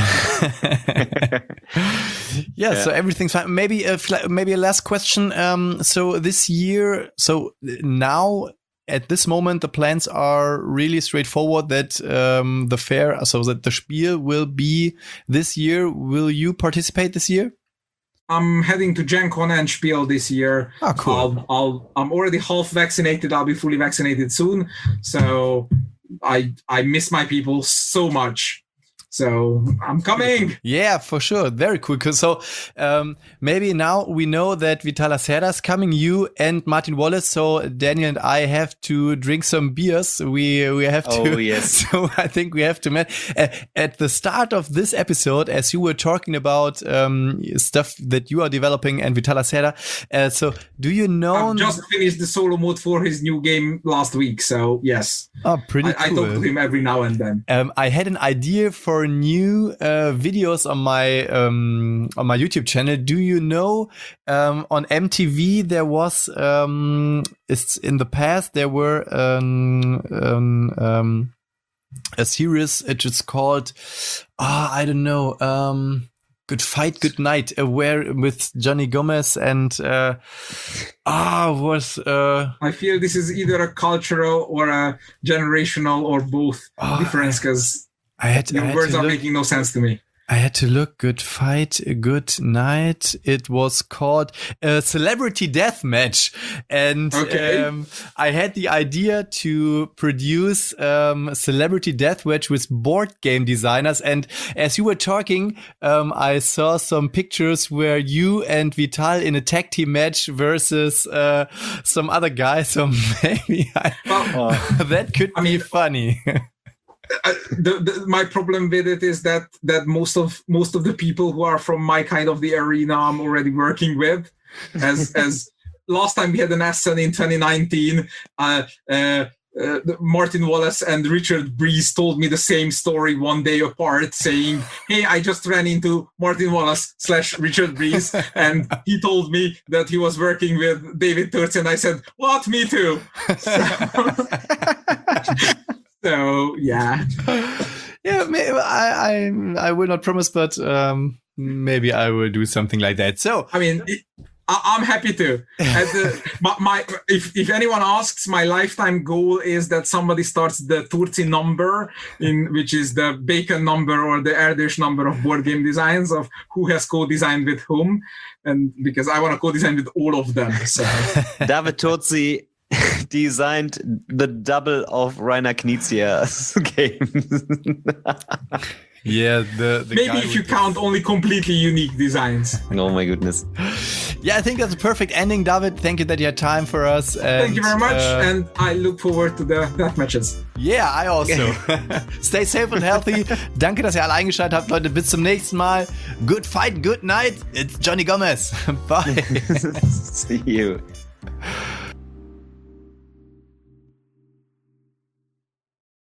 Yeah, so everything's fine. Maybe a last question. So this year, so now at this moment, the plans are really straightforward that the fair, so that the Spiel will be this year. Will you participate this year? I'm heading to Gen Con and Spiel this year. Oh, cool. I'm already half vaccinated. I'll be fully vaccinated soon. So I miss my people so much. So I'm coming. Yeah, for sure. Very cool. So maybe now we know that Vital Lacerda's coming, you and Martin Wallace. So Daniel and I have to drink some beers. We have to. Oh, yes. So I think we have to meet at the start of this episode, as you were talking about stuff that you are developing and Vital Lacerda. So do you know? I've just finished the solo mode for his new game last week. So yes. Oh, pretty cool. I talk to him every now and then. I had an idea for new videos on my YouTube channel. Do you know on MTV there was it's in the past there were a series it is called I don't know Good Fight, Good Night, where with Johnny Gomez and was I feel this is either a cultural or a generational or both difference, because your words are making no sense to me. I had to look. Good Fight, Good Night. It was called Celebrity Deathmatch. And I had the idea to produce Celebrity Deathmatch with board game designers. And as you were talking, I saw some pictures where you and Vital in a tag team match versus some other guy. So maybe that could be funny. My problem with it is that most of the people who are from my kind of the arena I'm already working with, as last time we had an Essen in 2019, Martin Wallace and Richard Breeze told me the same story one day apart, saying, hey, I just ran into Martin Wallace / Richard Breeze, and he told me that he was working with David Turczi, and I said, what? Me too. So yeah. Yeah, I will not promise, but maybe I will do something like that. So I mean, I'm happy to. If anyone asks, my lifetime goal is that somebody starts the Turczi number, which is the bacon number or the Erdős number of board game designs of who has co-designed with whom, and because I want to co-design with all of them. So David Turczi designed the double of Rainer Knizia's game. yeah, the maybe if you count only completely unique designs. Oh my goodness. Yeah, I think that's a perfect ending, David. Thank you that you had time for us. And, thank you very much, and I look forward to the death matches. Yeah, I also. Stay safe and healthy. Danke, dass ihr alle eingeschaltet habt, Leute. Bis zum nächsten Mal. Good fight, good night. It's Johnny Gomez. Bye. See you.